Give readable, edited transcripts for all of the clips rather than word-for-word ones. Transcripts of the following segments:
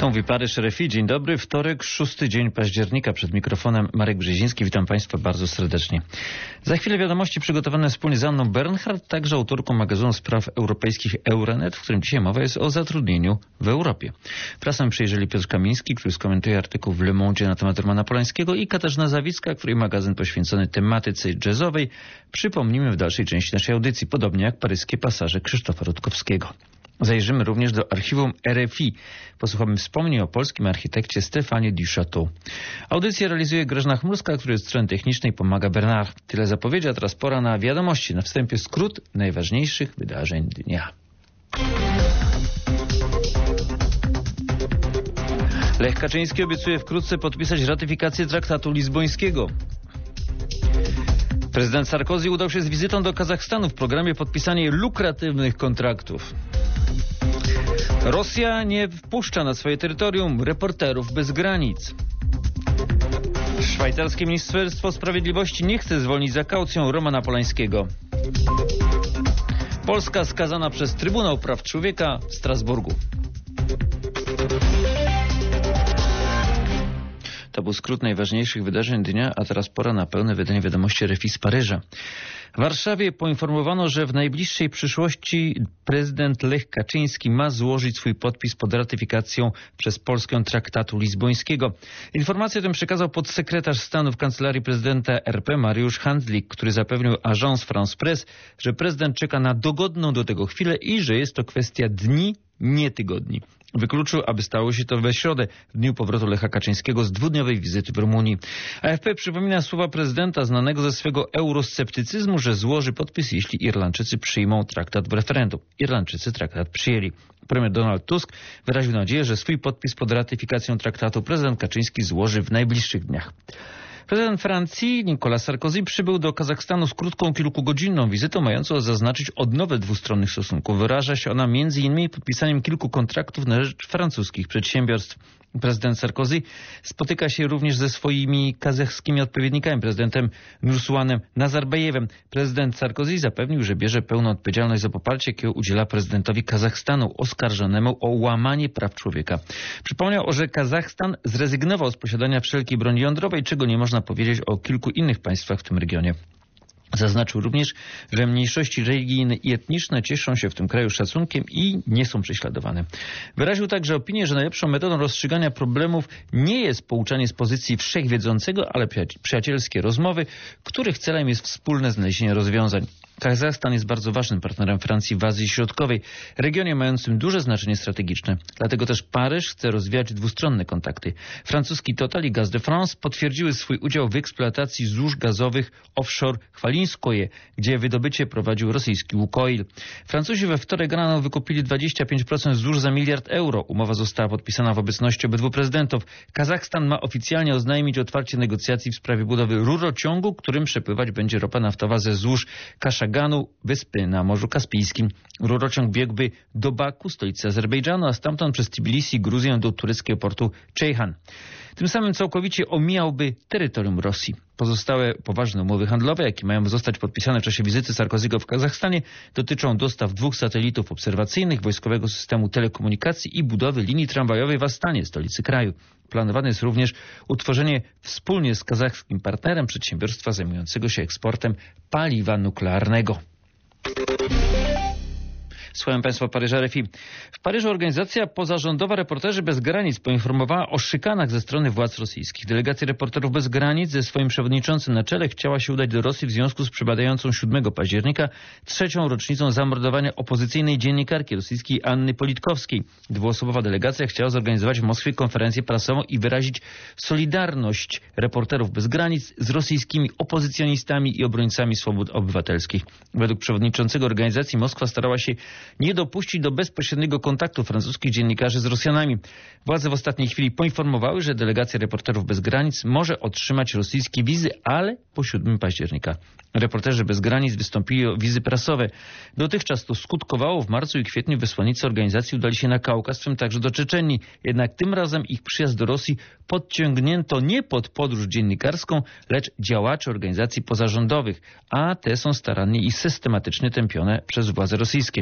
To mówi Paryż RFI. Dzień dobry. Wtorek, 6 dzień października. Przed mikrofonem Marek Brzeziński. Witam Państwa bardzo serdecznie. Za chwilę wiadomości przygotowane wspólnie z Anną Bernhardt, także autorką magazynu spraw europejskich Euronet, w którym dzisiaj mowa jest o zatrudnieniu w Europie. Prasę przejrzeli Piotr Kamiński, który skomentuje artykuł w Le Monde na temat Romana Polańskiego, i Katarzyna Zawicka, której magazyn poświęcony tematyce jazzowej przypomnimy w dalszej części naszej audycji, podobnie jak paryskie pasaże Krzysztofa Rutkowskiego. Zajrzymy również do archiwum RFI. Posłuchamy wspomnień o polskim architekcie Stefanie Duchâteau. Audycję realizuje Grażyna Chmurska, który z strony technicznej pomaga Bernard. Tyle zapowiedzi, a teraz pora na wiadomości. Na wstępie skrót najważniejszych wydarzeń dnia. Lech Kaczyński obiecuje wkrótce podpisać ratyfikację traktatu lizbońskiego. Prezydent Sarkozy udał się z wizytą do Kazachstanu w programie podpisania lukratywnych kontraktów. Rosja nie wpuszcza na swoje terytorium Reporterów bez granic. Szwajcarskie Ministerstwo Sprawiedliwości nie chce zwolnić za kaucją Romana Polańskiego. Polska skazana przez Trybunał Praw Człowieka w Strasburgu. To był skrót najważniejszych wydarzeń dnia, a teraz pora na pełne wydanie wiadomości RFI z Paryża. W Warszawie poinformowano, że w najbliższej przyszłości prezydent Lech Kaczyński ma złożyć swój podpis pod ratyfikacją przez Polskę traktatu lizbońskiego. Informację tę przekazał podsekretarz stanu w Kancelarii Prezydenta RP Mariusz Handlik, który zapewnił Agence France Presse, że prezydent czeka na dogodną do tego chwilę i że jest to kwestia dni, nie tygodni. Wykluczył, aby stało się to we środę, w dniu powrotu Lecha Kaczyńskiego z dwudniowej wizyty w Rumunii. AFP przypomina słowa prezydenta znanego ze swego eurosceptycyzmu, że złoży podpis, jeśli Irlandczycy przyjmą traktat w referendum. Irlandczycy traktat przyjęli. Premier Donald Tusk wyraził nadzieję, że swój podpis pod ratyfikacją traktatu prezydent Kaczyński złoży w najbliższych dniach. Prezydent Francji Nicolas Sarkozy przybył do Kazachstanu z krótką, kilkugodzinną wizytą mającą zaznaczyć odnowę dwustronnych stosunków. Wyraża się ona m.in. podpisaniem kilku kontraktów na rzecz francuskich przedsiębiorstw. Prezydent Sarkozy spotyka się również ze swoimi kazachskimi odpowiednikami, prezydentem Nursultanem Nazarbajewem. Prezydent Sarkozy zapewnił, że bierze pełną odpowiedzialność za poparcie, jakiego udziela prezydentowi Kazachstanu oskarżonemu o łamanie praw człowieka. Przypomniał, że Kazachstan zrezygnował z posiadania wszelkiej broni jądrowej, czego nie można powiedzieć o kilku innych państwach w tym regionie. Zaznaczył również, że mniejszości religijne i etniczne cieszą się w tym kraju szacunkiem i nie są prześladowane. Wyraził także opinię, że najlepszą metodą rozstrzygania problemów nie jest pouczanie z pozycji wszechwiedzącego, ale przyjacielskie rozmowy, których celem jest wspólne znalezienie rozwiązań. Kazachstan jest bardzo ważnym partnerem Francji w Azji Środkowej, regionie mającym duże znaczenie strategiczne. Dlatego też Paryż chce rozwijać dwustronne kontakty. Francuski Total i Gaz de France potwierdziły swój udział w eksploatacji złóż gazowych offshore Chwalinskoje, gdzie wydobycie prowadził rosyjski Łukoil. Francuzi we wtorek rano wykupili 25% złóż za 1 miliard euro. Umowa została podpisana w obecności obydwu prezydentów. Kazachstan ma oficjalnie oznajmić otwarcie negocjacji w sprawie budowy rurociągu, którym przepływać będzie ropa naftowa ze złóż Kaszaganu, wyspy na Morzu Kaspijskim. Rurociąg biegłby do Baku, stolicy Azerbejdżanu, a stamtąd przez Tbilisi, Gruzję do tureckiego portu Ceyhan. Tym samym całkowicie omijałby terytorium Rosji. Pozostałe poważne umowy handlowe, jakie mają zostać podpisane w czasie wizyty Sarkozy'ego w Kazachstanie, dotyczą dostaw 2 satelitów obserwacyjnych, wojskowego systemu telekomunikacji i budowy linii tramwajowej w Astanie, stolicy kraju. Planowane jest również utworzenie wspólnie z kazachskim partnerem przedsiębiorstwa zajmującego się eksportem paliwa nuklearnego. Słuchałem Państwa Paryża RFI. W Paryżu organizacja pozarządowa Reporterzy bez Granic poinformowała o szykanach ze strony władz rosyjskich. Delegacja Reporterów bez Granic ze swoim przewodniczącym na czele chciała się udać do Rosji w związku z przypadającą 7 października 3. rocznicą zamordowania opozycyjnej dziennikarki rosyjskiej Anny Politkowskiej. Dwuosobowa delegacja chciała zorganizować w Moskwie konferencję prasową i wyrazić solidarność Reporterów bez Granic z rosyjskimi opozycjonistami i obrońcami swobód obywatelskich. Według przewodniczącego organizacji Moskwa starała się nie dopuścić do bezpośredniego kontaktu francuskich dziennikarzy z Rosjanami. Władze w ostatniej chwili poinformowały, że delegacja Reporterów bez Granic może otrzymać rosyjskie wizy, ale po 7 października. Reporterzy bez Granic wystąpili o wizy prasowe. Dotychczas to skutkowało. W marcu i kwietniu wysłannicy organizacji udali się na Kaukaz, w tym także do Czeczenii. Jednak tym razem ich przyjazd do Rosji podciągnięto nie pod podróż dziennikarską, lecz działaczy organizacji pozarządowych, a te są starannie i systematycznie tępione przez władze rosyjskie.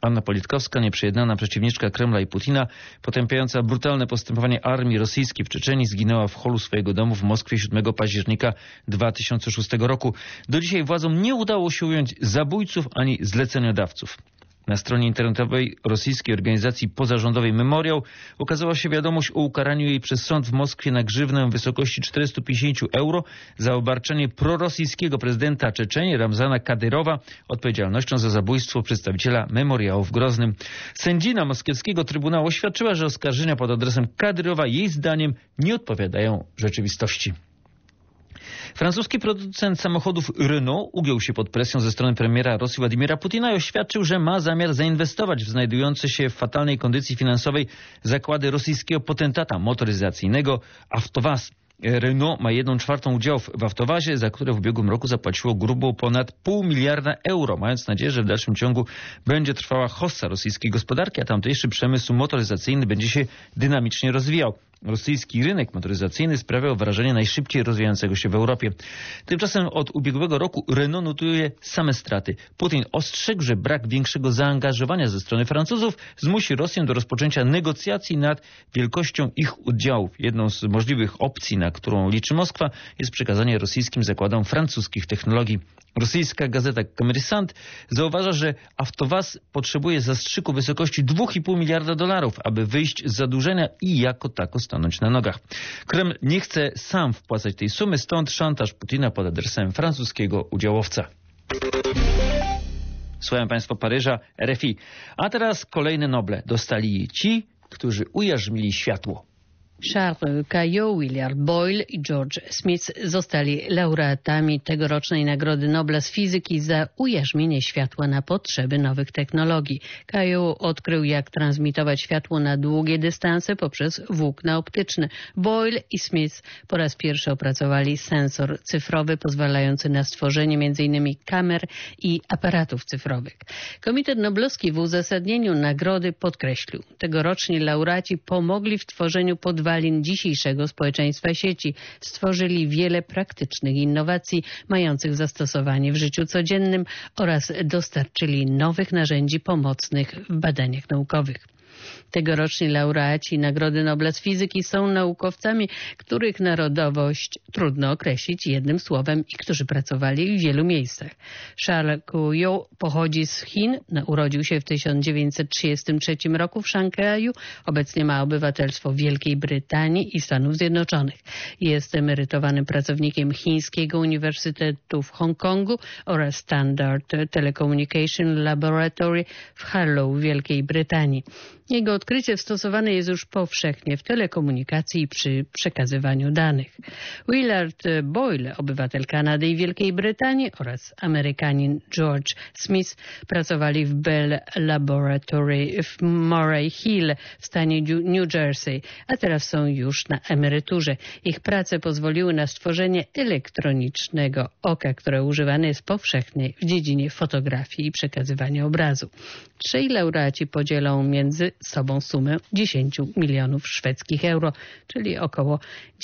Anna Politkowska, nieprzejednana przeciwniczka Kremla i Putina, potępiająca brutalne postępowanie armii rosyjskiej w Czeczenii, zginęła w holu swojego domu w Moskwie 7 października 2006 roku. Do dzisiaj władzom nie udało się ująć zabójców ani zleceniodawców. Na stronie internetowej rosyjskiej organizacji pozarządowej Memoriał ukazała się wiadomość o ukaraniu jej przez sąd w Moskwie na grzywnę w wysokości 450 euro za obarczenie prorosyjskiego prezydenta Czeczenii Ramzana Kadyrowa odpowiedzialnością za zabójstwo przedstawiciela Memoriału w Groznym. Sędzina moskiewskiego trybunału oświadczyła, że oskarżenia pod adresem Kadyrowa jej zdaniem nie odpowiadają rzeczywistości. Francuski producent samochodów Renault ugiął się pod presją ze strony premiera Rosji Władimira Putina i oświadczył, że ma zamiar zainwestować w znajdujące się w fatalnej kondycji finansowej zakłady rosyjskiego potentata motoryzacyjnego Avtovaz. Renault ma 1/4 udziałów w Avtovazie, za które w ubiegłym roku zapłaciło grubo ponad $0,5 miliarda euro, mając nadzieję, że w dalszym ciągu będzie trwała hossa rosyjskiej gospodarki, a tamtejszy przemysł motoryzacyjny będzie się dynamicznie rozwijał. Rosyjski rynek motoryzacyjny sprawiał wrażenie najszybciej rozwijającego się w Europie. Tymczasem od ubiegłego roku Renault notuje same straty. Putin ostrzegł, że brak większego zaangażowania ze strony Francuzów zmusi Rosję do rozpoczęcia negocjacji nad wielkością ich udziałów. Jedną z możliwych opcji, na którą liczy Moskwa, jest przekazanie rosyjskim zakładom francuskich technologii. Rosyjska gazeta Kommersant zauważa, że Avtovaz potrzebuje zastrzyku wysokości $2,5 miliarda, aby wyjść z zadłużenia i jako tako stanąć na nogach. Kreml nie chce sam wpłacać tej sumy, stąd szantaż Putina pod adresem francuskiego udziałowca. Słuchają Państwo Paryża, RFI. A teraz kolejne Noble dostali ci, którzy ujarzmili światło. Charles Caillot, William Boyle i George Smith zostali laureatami tegorocznej Nagrody Nobla z fizyki za ujarzmienie światła na potrzeby nowych technologii. Caillot odkrył, jak transmitować światło na długie dystanse poprzez włókna optyczne. Boyle i Smith po raz pierwszy opracowali sensor cyfrowy pozwalający na stworzenie m.in. kamer i aparatów cyfrowych. Komitet Noblowski w uzasadnieniu nagrody podkreślił, tegoroczni laureaci pomogli w tworzeniu podwalin dzisiejszego społeczeństwa sieci. Stworzyli wiele praktycznych innowacji mających zastosowanie w życiu codziennym oraz dostarczyli nowych narzędzi pomocnych w badaniach naukowych. Tegoroczni laureaci Nagrody Nobla z fizyki są naukowcami, których narodowość trudno określić jednym słowem i którzy pracowali w wielu miejscach. Charles Caillot pochodzi z Chin, urodził się w 1933 roku w Szanghaju, obecnie ma obywatelstwo Wielkiej Brytanii i Stanów Zjednoczonych. Jest emerytowanym pracownikiem Chińskiego Uniwersytetu w Hongkongu oraz Standard Telecommunication Laboratory w Harlow w Wielkiej Brytanii. Jego odkrycie stosowane jest już powszechnie w telekomunikacji i przy przekazywaniu danych. Willard Boyle, obywatel Kanady i Wielkiej Brytanii oraz Amerykanin George Smith pracowali w Bell Laboratory w Murray Hill w stanie New Jersey, a teraz są już na emeryturze. Ich prace pozwoliły na stworzenie elektronicznego oka, które używane jest powszechnie w dziedzinie fotografii i przekazywania obrazu. Trzej laureaci podzielą między sobą sumę 10 milionów szwedzkich euro, czyli około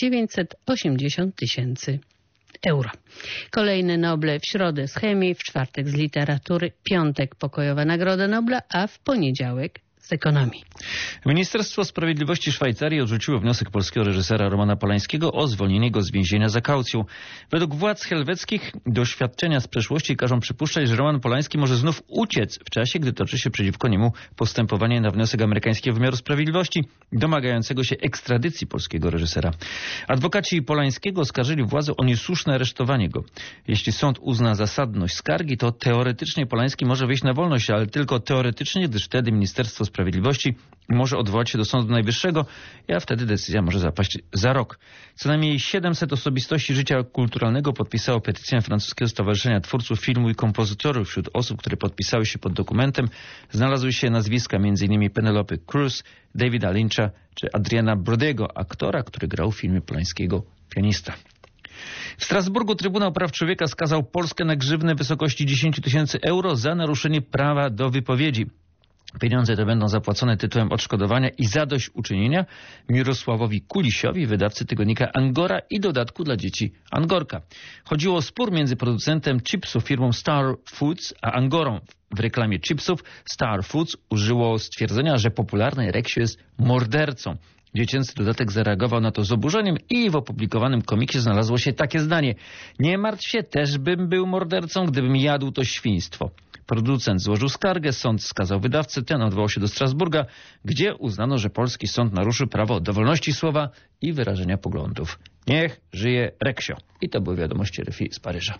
980 000 euro. Kolejne Noble w środę z chemii, w czwartek z literatury, piątek pokojowa Nagroda Nobla, a w poniedziałek z ekonomii. Ministerstwo Sprawiedliwości Szwajcarii odrzuciło wniosek polskiego reżysera Romana Polańskiego o zwolnienie go z więzienia za kaucją. Według władz helweckich doświadczenia z przeszłości każą przypuszczać, że Roman Polański może znów uciec w czasie, gdy toczy się przeciwko niemu postępowanie na wniosek amerykańskiego wymiaru sprawiedliwości domagającego się ekstradycji polskiego reżysera. Adwokaci Polańskiego oskarżyli władze o niesłuszne aresztowanie go. Jeśli sąd uzna zasadność skargi, to teoretycznie Polański może wyjść na wolność, ale tylko teoretycznie, gdyż wtedy Ministerstwo Sprawiedliwości może odwołać się do Sądu Najwyższego, a wtedy decyzja może zapaść za rok. Co najmniej 700 osobistości życia kulturalnego podpisało petycję francuskiego Stowarzyszenia Twórców Filmu i Kompozytorów. Wśród osób, które podpisały się pod dokumentem, znalazły się nazwiska m.in. Penelope Cruz, Davida Lyncha czy Adriana Brody'ego, aktora, który grał w filmie Polańskiego Pianista. W Strasburgu Trybunał Praw Człowieka skazał Polskę na grzywnę w wysokości 10 000 euro za naruszenie prawa do wypowiedzi. Pieniądze te będą zapłacone tytułem odszkodowania i zadośćuczynienia Mirosławowi Kulisiowi, wydawcy tygodnika Angora i dodatku dla dzieci Angorka. Chodziło o spór między producentem chipsów firmą Star Foods a Angorą. W reklamie chipsów Star Foods użyło stwierdzenia, że popularny Reksio jest mordercą. Dziecięcy dodatek zareagował na to z oburzeniem i w opublikowanym komiksie znalazło się takie zdanie: nie martw się, też bym był mordercą, gdybym jadł to świństwo. Producent złożył skargę, sąd skazał wydawcę, ten odwołał się do Strasburga, gdzie uznano, że polski sąd naruszył prawo do wolności słowa i wyrażenia poglądów. Niech żyje Reksio. I to były wiadomości RFI z Paryża.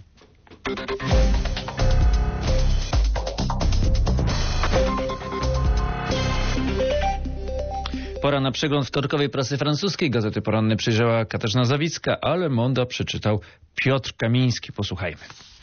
Pora na przegląd wtorkowej prasy francuskiej. Gazety poranne przyjrzała Katarzyna Zawicka, ale Monda przeczytał Piotr Kamiński. Posłuchajmy.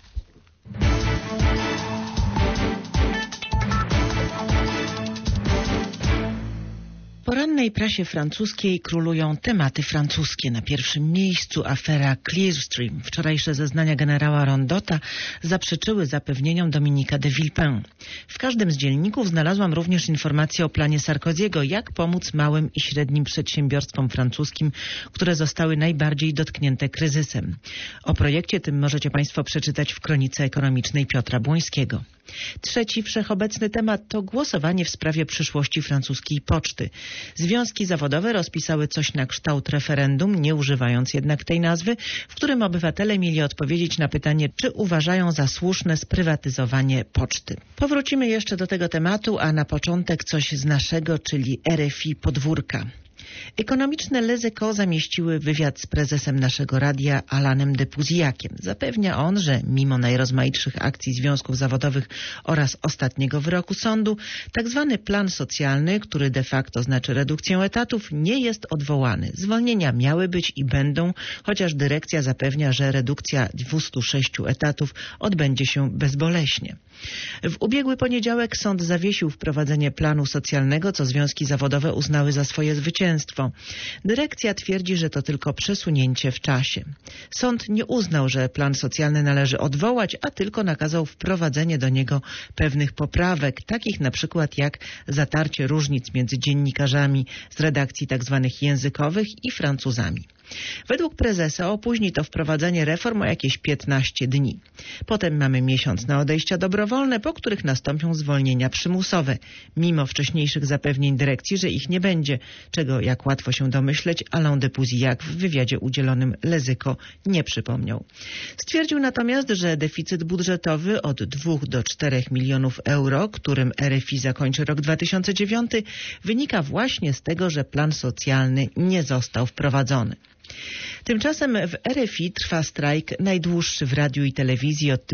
W porannej prasie francuskiej królują tematy francuskie. Na pierwszym miejscu afera Clearstream. Wczorajsze zeznania generała Rondota zaprzeczyły zapewnieniom Dominika de Villepin. W każdym z dzienników znalazłam również informacje o planie Sarkoziego, jak pomóc małym i średnim przedsiębiorstwom francuskim, które zostały najbardziej dotknięte kryzysem. O projekcie tym możecie Państwo przeczytać w kronice ekonomicznej Piotra Błońskiego. Trzeci wszechobecny temat to głosowanie w sprawie przyszłości francuskiej poczty. Związki zawodowe rozpisały coś na kształt referendum, nie używając jednak tej nazwy, w którym obywatele mieli odpowiedzieć na pytanie, czy uważają za słuszne sprywatyzowanie poczty. Powrócimy jeszcze do tego tematu, a na początek coś z naszego, czyli RFI Podwórka. Ekonomiczne Les Echos zamieściły wywiad z prezesem naszego radia Alanem de Puzillakiem. Zapewnia on, że mimo najrozmaitszych akcji związków zawodowych oraz ostatniego wyroku sądu, tak zwany plan socjalny, który de facto znaczy redukcję etatów, nie jest odwołany. Zwolnienia miały być i będą, chociaż dyrekcja zapewnia, że redukcja 206 etatów odbędzie się bezboleśnie. W ubiegły poniedziałek sąd zawiesił wprowadzenie planu socjalnego, co związki zawodowe uznały za swoje zwycięstwo. Dyrekcja twierdzi, że to tylko przesunięcie w czasie. Sąd nie uznał, że plan socjalny należy odwołać, a tylko nakazał wprowadzenie do niego pewnych poprawek, takich na przykład jak zatarcie różnic między dziennikarzami z redakcji tzw. językowych i Francuzami. Według prezesa opóźni to wprowadzenie reform o jakieś 15 dni. Potem mamy miesiąc na odejścia dobrowolne, po których nastąpią zwolnienia przymusowe, mimo wcześniejszych zapewnień dyrekcji, że ich nie będzie, czego, jak łatwo się domyśleć, Alain de Puzillac w wywiadzie udzielonym Les Echos nie przypomniał. Stwierdził natomiast, że deficyt budżetowy od 2 do 4 milionów euro, którym RFI zakończy rok 2009, wynika właśnie z tego, że plan socjalny nie został wprowadzony. Tymczasem w RFI trwa strajk najdłuższy w radiu i telewizji od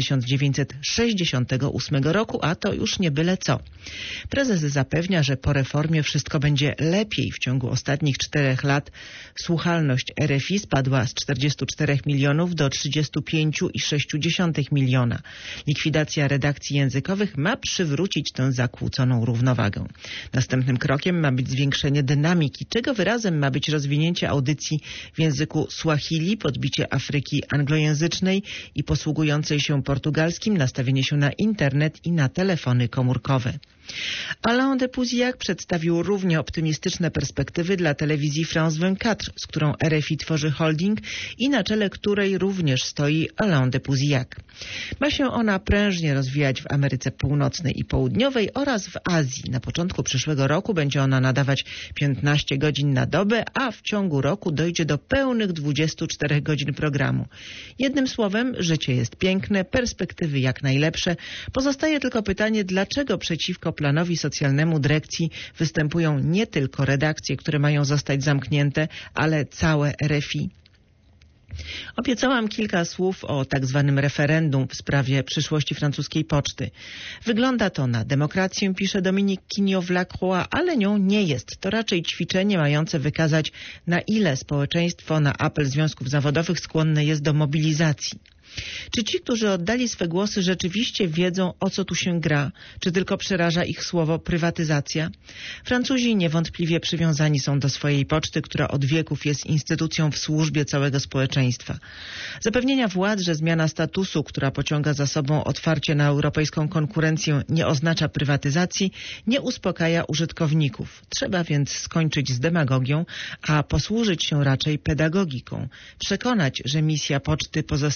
1968 roku, a to już nie byle co. Prezes zapewnia, że po reformie wszystko będzie lepiej. W ciągu ostatnich 4 lat słuchalność RFI spadła z 44 milionów do 35,6 miliona. Likwidacja redakcji językowych ma przywrócić tę zakłóconą równowagę. Następnym krokiem ma być zwiększenie dynamiki, czego wyrazem ma być rozwinięcie audycji w języku Swahili, podbicie Afryki anglojęzycznej i posługującej się portugalskim, nastawienie się na internet i na telefony komórkowe. Alain de Puzillac przedstawił równie optymistyczne perspektywy dla telewizji France 24, z którą RFI tworzy holding i na czele której również stoi Alain de Puzillac. Ma się ona prężnie rozwijać w Ameryce Północnej i Południowej oraz w Azji. Na początku przyszłego roku będzie ona nadawać 15 godzin na dobę, a w ciągu roku dojdzie do pełnych 24 godzin programu. Jednym słowem, życie jest piękne, perspektywy jak najlepsze. Pozostaje tylko pytanie, dlaczego przeciwko planowi socjalnemu dyrekcji występują nie tylko redakcje, które mają zostać zamknięte, ale całe RFI. Obiecałam kilka słów o tak zwanym referendum w sprawie przyszłości francuskiej poczty. Wygląda to na demokrację, pisze Dominique Quignot-Vlacroix, ale nią nie jest. To raczej ćwiczenie mające wykazać, na ile społeczeństwo na apel związków zawodowych skłonne jest do mobilizacji. Czy ci, którzy oddali swe głosy, rzeczywiście wiedzą, o co tu się gra? Czy tylko przeraża ich słowo prywatyzacja? Francuzi niewątpliwie przywiązani są do swojej poczty, która od wieków jest instytucją w służbie całego społeczeństwa. Zapewnienia władz, że zmiana statusu, która pociąga za sobą otwarcie na europejską konkurencję, nie oznacza prywatyzacji, nie uspokaja użytkowników. Trzeba więc skończyć z demagogią, a posłużyć się raczej pedagogiką. Przekonać, że misja poczty pozostanie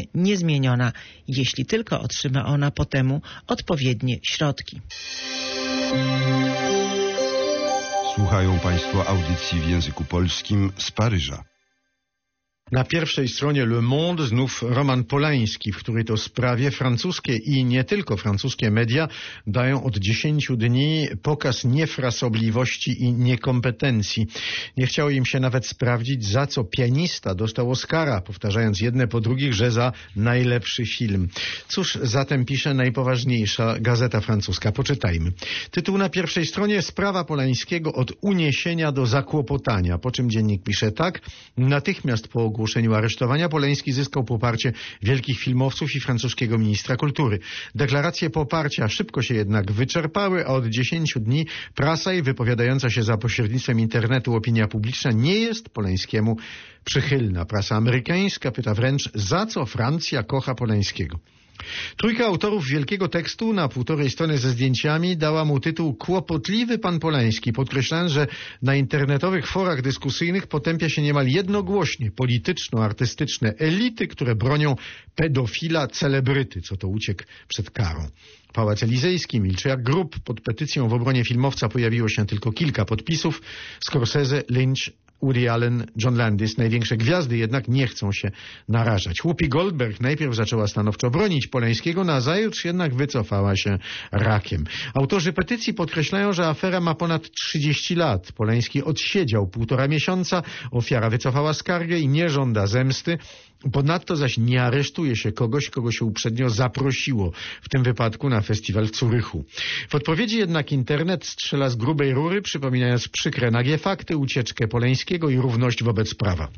niezmieniona, jeśli tylko otrzyma ona po temu odpowiednie środki. Słuchają Państwo audycji w języku polskim z Paryża. Na pierwszej stronie Le Monde znów Roman Polański, w której to sprawie francuskie i nie tylko francuskie media dają od 10 dni pokaz niefrasobliwości i niekompetencji. Nie chciało im się nawet sprawdzić, za co pianista dostał Oscara, powtarzając jedne po drugich, że za najlepszy film. Cóż zatem pisze najpoważniejsza gazeta francuska? Poczytajmy. Tytuł na pierwszej stronie: sprawa Polańskiego od uniesienia do zakłopotania. Po czym dziennik pisze tak: natychmiast po ogłoszeniu aresztowania Polański zyskał poparcie wielkich filmowców i francuskiego ministra kultury. Deklaracje poparcia szybko się jednak wyczerpały, a od 10 dni prasa i wypowiadająca się za pośrednictwem internetu opinia publiczna nie jest Polańskiemu przychylna. Prasa amerykańska pyta wręcz, za co Francja kocha Polańskiego. Trójka autorów wielkiego tekstu na 1,5 strony ze zdjęciami dała mu tytuł Kłopotliwy pan Polański, podkreślając, że na internetowych forach dyskusyjnych potępia się niemal jednogłośnie polityczno-artystyczne elity, które bronią pedofila celebryty, co to uciek przed karą. Pałac Elizejski milczy jak grób. Pod petycją w obronie filmowca pojawiło się tylko kilka podpisów. Scorsese, Lynch, Woody Allen, John Landis, największe gwiazdy jednak nie chcą się narażać. Whoopi Goldberg najpierw zaczęła stanowczo bronić Polańskiego, nazajutrz jednak wycofała się rakiem. Autorzy petycji podkreślają, że afera ma ponad 30 lat. Polański odsiedział 1,5 miesiąca, ofiara wycofała skargę i nie żąda zemsty. Ponadto zaś nie aresztuje się kogoś, kogo się uprzednio zaprosiło, w tym wypadku na festiwal w Zurychu. W odpowiedzi jednak internet strzela z grubej rury, przypominając przykre nagie fakty, ucieczkę Polańskiego i równość wobec prawa.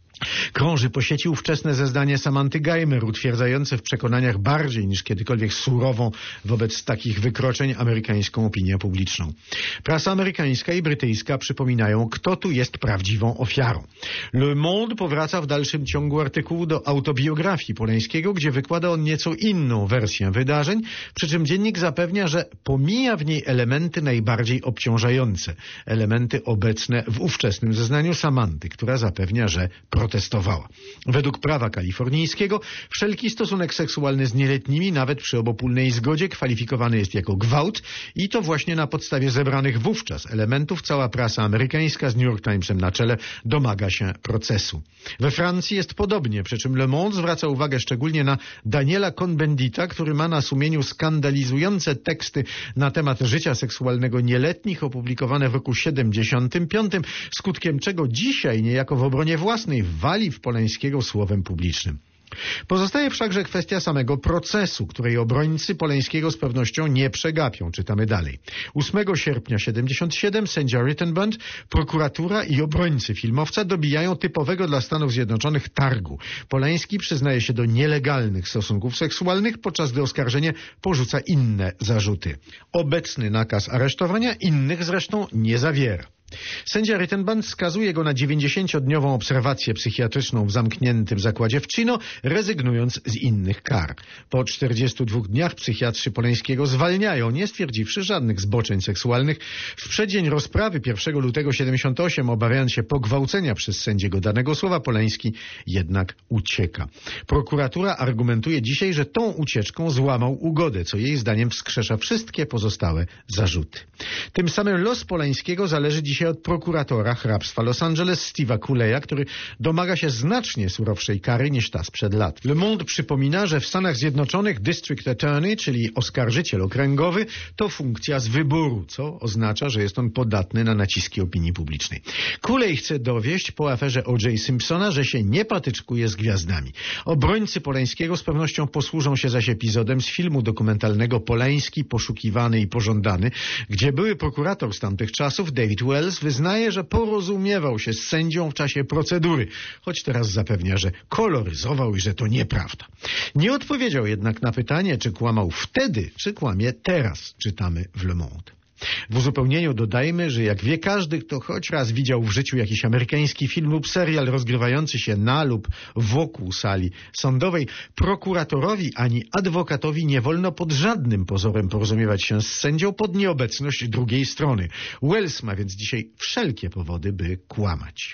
Krąży po sieci ówczesne zeznanie Samanty Geimer, utwierdzające w przekonaniach bardziej niż kiedykolwiek surową wobec takich wykroczeń amerykańską opinię publiczną. Prasa amerykańska i brytyjska przypominają, kto tu jest prawdziwą ofiarą. Le Monde powraca w dalszym ciągu artykułu do autobiografii Polańskiego, gdzie wykłada on nieco inną wersję wydarzeń, przy czym dziennik zapewnia, że pomija w niej elementy najbardziej obciążające, elementy obecne w ówczesnym zeznaniu Samanty, która zapewnia, że protestowała. Według prawa kalifornijskiego wszelki stosunek seksualny z nieletnimi, nawet przy obopólnej zgodzie, kwalifikowany jest jako gwałt i to właśnie na podstawie zebranych wówczas elementów cała prasa amerykańska z New York Timesem na czele domaga się procesu. We Francji jest podobnie, przy czym Le Monde zwraca uwagę szczególnie na Daniela Cohn-Bendita, który ma na sumieniu skandalizujące teksty na temat życia seksualnego nieletnich opublikowane w roku 75, skutkiem czego dzisiaj niejako w obronie własnej wali w Polańskiego słowem publicznym. Pozostaje wszakże kwestia samego procesu, której obrońcy Polańskiego z pewnością nie przegapią. Czytamy dalej. 8 sierpnia 77 sędzia Rittenbund, prokuratura i obrońcy filmowca dobijają typowego dla Stanów Zjednoczonych targu. Polański przyznaje się do nielegalnych stosunków seksualnych, podczas gdy oskarżenie porzuca inne zarzuty. Obecny nakaz aresztowania innych zresztą nie zawiera. Sędzia Rittenbund skazuje go na 90-dniową obserwację psychiatryczną w zamkniętym zakładzie w Chino, rezygnując z innych kar. Po 42 dniach psychiatrzy Polańskiego zwalniają, nie stwierdziwszy żadnych zboczeń seksualnych. W przeddzień rozprawy 1 lutego 78, obawiając się pogwałcenia przez sędziego danego słowa, Polański jednak ucieka. Prokuratura argumentuje dzisiaj, że tą ucieczką złamał ugodę, co jej zdaniem wskrzesza wszystkie pozostałe zarzuty. Tym samym los Polańskiego zależy dzisiaj od prokuratora hrabstwa Los Angeles Steve'a Cooley'a, który domaga się znacznie surowszej kary niż ta sprzed lat. Le Monde przypomina, że w Stanach Zjednoczonych District Attorney, czyli oskarżyciel okręgowy, to funkcja z wyboru, co oznacza, że jest on podatny na naciski opinii publicznej. Cooley chce dowieść po aferze O.J. Simpsona, że się nie patyczkuje z gwiazdami. Obrońcy Polańskiego z pewnością posłużą się zaś epizodem z filmu dokumentalnego Polański poszukiwany i pożądany, gdzie były prokurator z tamtych czasów David Wells wyznaje, że porozumiewał się z sędzią w czasie procedury, choć teraz zapewnia, że koloryzował i że to nieprawda. Nie odpowiedział jednak na pytanie, czy kłamał wtedy, czy kłamie teraz, czytamy w Le Monde. W uzupełnieniu dodajmy, że jak wie każdy, kto choć raz widział w życiu jakiś amerykański film lub serial rozgrywający się na lub wokół sali sądowej, prokuratorowi ani adwokatowi nie wolno pod żadnym pozorem porozumiewać się z sędzią pod nieobecność drugiej strony. Wells ma więc dzisiaj wszelkie powody, by kłamać.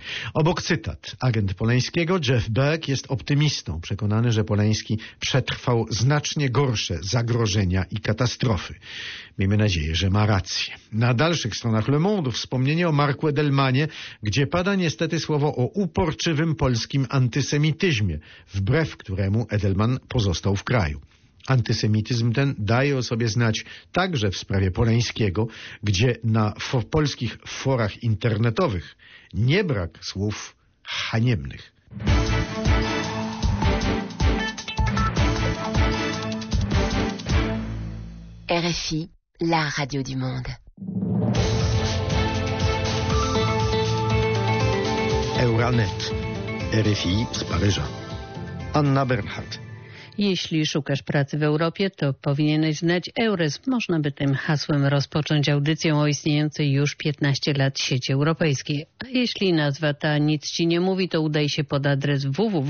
Obok cytat. Agent Polańskiego Jeff Berg jest optymistą, przekonany, że Polański przetrwał znacznie gorsze zagrożenia i katastrofy. Miejmy nadzieję, że ma rację. Na dalszych stronach Le Monde wspomnienie o Marku Edelmanie, gdzie pada niestety słowo o uporczywym polskim antysemityzmie, wbrew któremu Edelman pozostał w kraju. Antysemityzm ten daje o sobie znać także w sprawie Polańskiego, gdzie na polskich forach internetowych nie brak słów haniebnych. RFI, la radio du monde. Euranet. RFI z Paryża. Anna Bernhardt. Jeśli szukasz pracy w Europie, to powinieneś znać EURES. Można by tym hasłem rozpocząć audycję o istniejącej już 15 lat sieci europejskiej. A jeśli nazwa ta nic ci nie mówi, to udaj się pod adres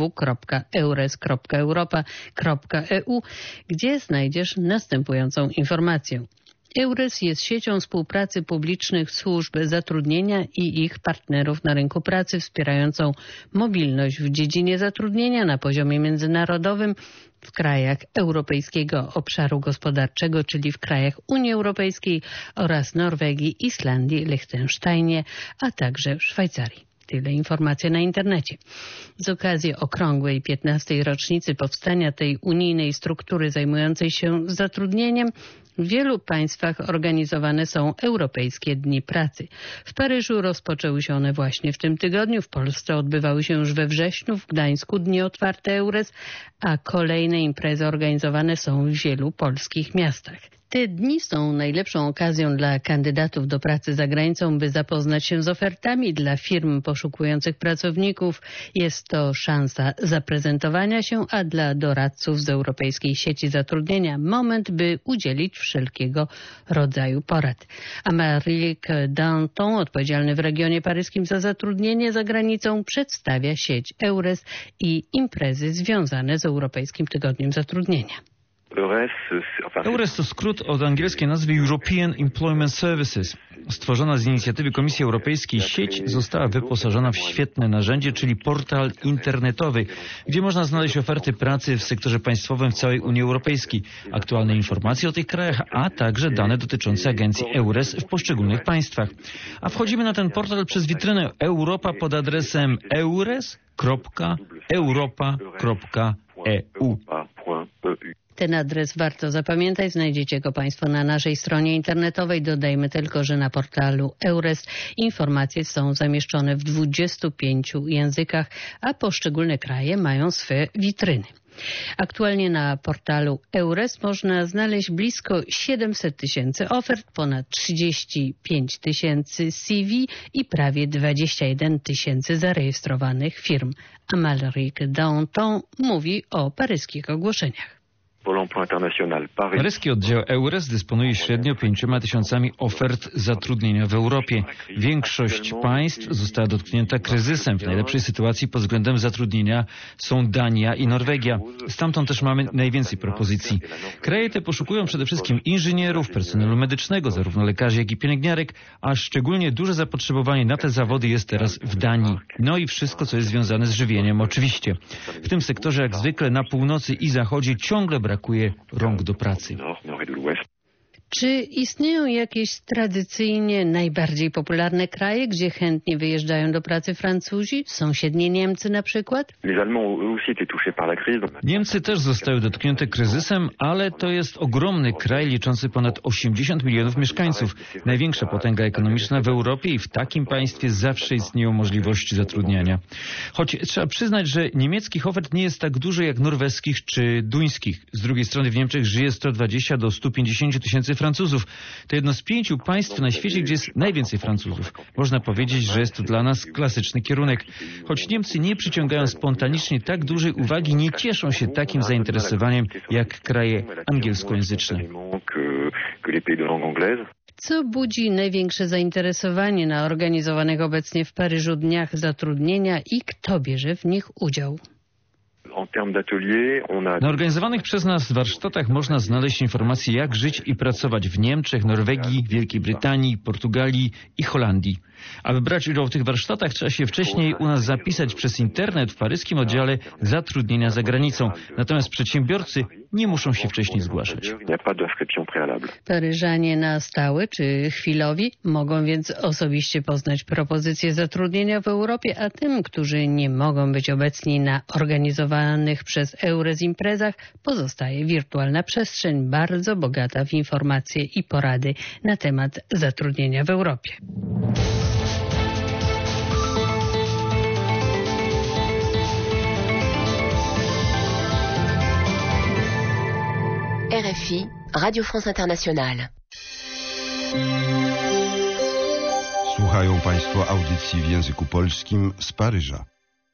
www.eures.europa.eu, gdzie znajdziesz następującą informację. EURES jest siecią współpracy publicznych służb zatrudnienia i ich partnerów na rynku pracy, wspierającą mobilność w dziedzinie zatrudnienia na poziomie międzynarodowym w krajach Europejskiego Obszaru Gospodarczego, czyli w krajach Unii Europejskiej oraz Norwegii, Islandii, Liechtensteinie, a także w Szwajcarii. Tyle informacji na internecie. Z okazji okrągłej 15. rocznicy powstania tej unijnej struktury zajmującej się zatrudnieniem, w wielu państwach organizowane są Europejskie Dni Pracy. W Paryżu rozpoczęły się one właśnie w tym tygodniu, w Polsce odbywały się już we wrześniu, w Gdańsku Dni Otwarte EURES, a kolejne imprezy organizowane są w wielu polskich miastach. Te dni są najlepszą okazją dla kandydatów do pracy za granicą, by zapoznać się z ofertami dla firm poszukujących pracowników. Jest to szansa zaprezentowania się, a dla doradców z Europejskiej Sieci Zatrudnienia moment, by udzielić wszelkiego rodzaju porad. Aymeric Danton, odpowiedzialny w regionie paryskim za zatrudnienie za granicą, przedstawia sieć EURES i imprezy związane z Europejskim Tygodniem Zatrudnienia. EURES to skrót od angielskiej nazwy European Employment Services. Stworzona z inicjatywy Komisji Europejskiej sieć została wyposażona w świetne narzędzie, czyli portal internetowy, gdzie można znaleźć oferty pracy w sektorze państwowym w całej Unii Europejskiej, aktualne informacje o tych krajach, a także dane dotyczące agencji EURES w poszczególnych państwach. A wchodzimy na ten portal przez witrynę Europa pod adresem eures.europa.eu. Ten adres warto zapamiętać, znajdziecie go Państwo na naszej stronie internetowej. Dodajmy tylko, że na portalu EURES informacje są zamieszczone w 25 językach, a poszczególne kraje mają swe witryny. Aktualnie na portalu EURES można znaleźć blisko 700 tysięcy ofert, ponad 35 tysięcy CV i prawie 21 tysięcy zarejestrowanych firm. Aymeric Danton mówi o paryskich ogłoszeniach. Paryski oddział EURES dysponuje średnio 5 tysiącami ofert zatrudnienia w Europie. Większość państw została dotknięta kryzysem. W najlepszej sytuacji pod względem zatrudnienia są Dania i Norwegia. Stamtąd też mamy najwięcej propozycji. Kraje te poszukują przede wszystkim inżynierów, personelu medycznego, zarówno lekarzy, jak i pielęgniarek, a szczególnie duże zapotrzebowanie na te zawody jest teraz w Danii. No i wszystko, co jest związane z żywieniem, oczywiście. W tym sektorze, jak zwykle, na północy i zachodzie ciągle brakuje rąk do pracy. Czy istnieją jakieś tradycyjnie najbardziej popularne kraje, gdzie chętnie wyjeżdżają do pracy Francuzi? Sąsiednie Niemcy na przykład? Niemcy też zostały dotknięte kryzysem, ale to jest ogromny kraj liczący ponad 80 milionów mieszkańców. Największa potęga ekonomiczna w Europie i w takim państwie zawsze istnieją możliwości zatrudniania. Choć trzeba przyznać, że niemieckich ofert nie jest tak dużo jak norweskich czy duńskich. Z drugiej strony w Niemczech żyje 120 do 150 tysięcy Francuzów. To jedno z 5 państw na świecie, gdzie jest najwięcej Francuzów. Można powiedzieć, że jest to dla nas klasyczny kierunek. Choć Niemcy nie przyciągają spontanicznie tak dużej uwagi, nie cieszą się takim zainteresowaniem jak kraje angielskojęzyczne. Co budzi największe zainteresowanie na organizowanych obecnie w Paryżu dniach zatrudnienia i kto bierze w nich udział? Na organizowanych przez nas warsztatach można znaleźć informacje, jak żyć i pracować w Niemczech, Norwegii, Wielkiej Brytanii, Portugalii i Holandii. Aby brać udział w tych warsztatach, trzeba się wcześniej u nas zapisać przez internet w paryskim oddziale zatrudnienia za granicą. Natomiast przedsiębiorcy nie muszą się wcześniej zgłaszać. Paryżanie na stałe czy chwilowi mogą więc osobiście poznać propozycje zatrudnienia w Europie, a tym, którzy nie mogą być obecni na organizowanych przez EURES imprezach, pozostaje wirtualna przestrzeń bardzo bogata w informacje i porady na temat zatrudnienia w Europie. RFI, Radio France Internationale. Słuchają Państwo audycji w języku polskim z Paryża.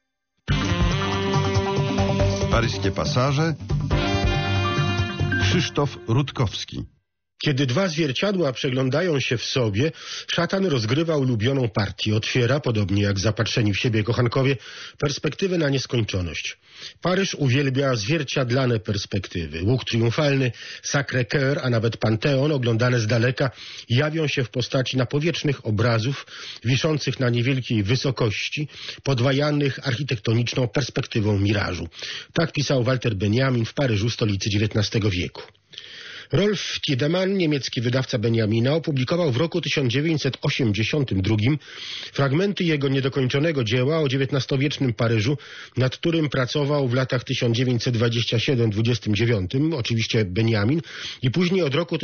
Paryskie pasaże. Krzysztof Rutkowski. Kiedy dwa zwierciadła przeglądają się w sobie, szatan rozgrywa ulubioną partię. Otwiera, podobnie jak zapatrzeni w siebie kochankowie, perspektywy na nieskończoność. Paryż uwielbia zwierciadlane perspektywy. Łuk Triumfalny, Sacré-Cœur, a nawet Panteon, oglądane z daleka, jawią się w postaci napowietrznych obrazów, wiszących na niewielkiej wysokości, podwajanych architektoniczną perspektywą mirażu. Tak pisał Walter Benjamin w Paryżu, stolicy XIX wieku. Rolf Tiedemann, niemiecki wydawca Benjamina, opublikował w roku 1982 fragmenty jego niedokończonego dzieła o XIX-wiecznym Paryżu, nad którym pracował w latach 1927-29, oczywiście Benjamin, i później od roku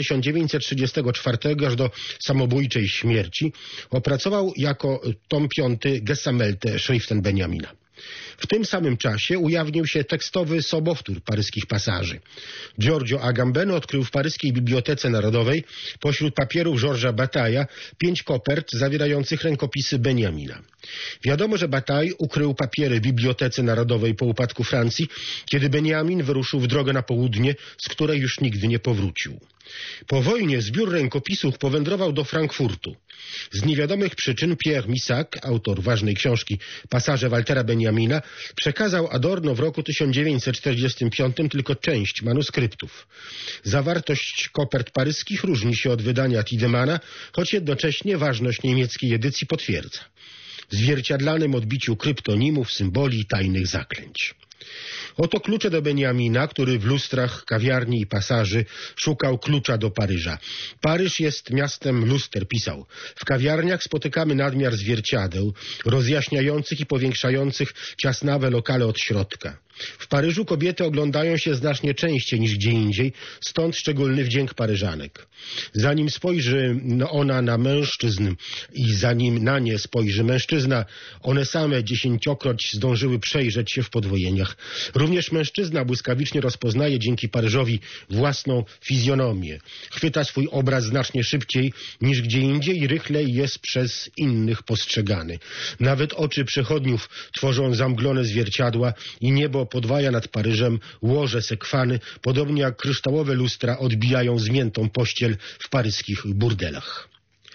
1934 aż do samobójczej śmierci opracował jako tom 5 Gesammelte Schriften Benjamina. W tym samym czasie ujawnił się tekstowy sobowtór paryskich pasaży. Giorgio Agamben odkrył w paryskiej Bibliotece Narodowej pośród papierów Georgesa Bataille'a 5 kopert zawierających rękopisy Benjamina. Wiadomo, że Bataille ukrył papiery w Bibliotece Narodowej po upadku Francji, kiedy Benjamin wyruszył w drogę na południe, z której już nigdy nie powrócił. Po wojnie zbiór rękopisów powędrował do Frankfurtu. Z niewiadomych przyczyn Pierre Missac, autor ważnej książki Pasaże Waltera Benjamina, przekazał Adorno w roku 1945 tylko część manuskryptów. Zawartość kopert paryskich różni się od wydania Tiedemana, choć jednocześnie ważność niemieckiej edycji potwierdza. W zwierciadlanym odbiciu kryptonimów, symboli i tajnych zaklęć. Oto klucze do Benjamina, który w lustrach kawiarni i pasaży szukał klucza do Paryża. Paryż jest miastem luster, pisał. W kawiarniach spotykamy nadmiar zwierciadeł, rozjaśniających i powiększających ciasnawe lokale od środka. W Paryżu kobiety oglądają się znacznie częściej niż gdzie indziej, stąd szczególny wdzięk Paryżanek. Zanim spojrzy ona na mężczyzn i zanim na nie spojrzy mężczyzna, one same 10-kroć zdążyły przejrzeć się w podwojeniach. Również mężczyzna błyskawicznie rozpoznaje dzięki Paryżowi własną fizjonomię. Chwyta swój obraz znacznie szybciej niż gdzie indziej i rychlej jest przez innych postrzegany. Nawet oczy przechodniów tworzą zamglone zwierciadła i niebo podwaja nad Paryżem łoże sekwany, podobnie jak kryształowe lustra odbijają zmiętą pościel w paryskich burdelach.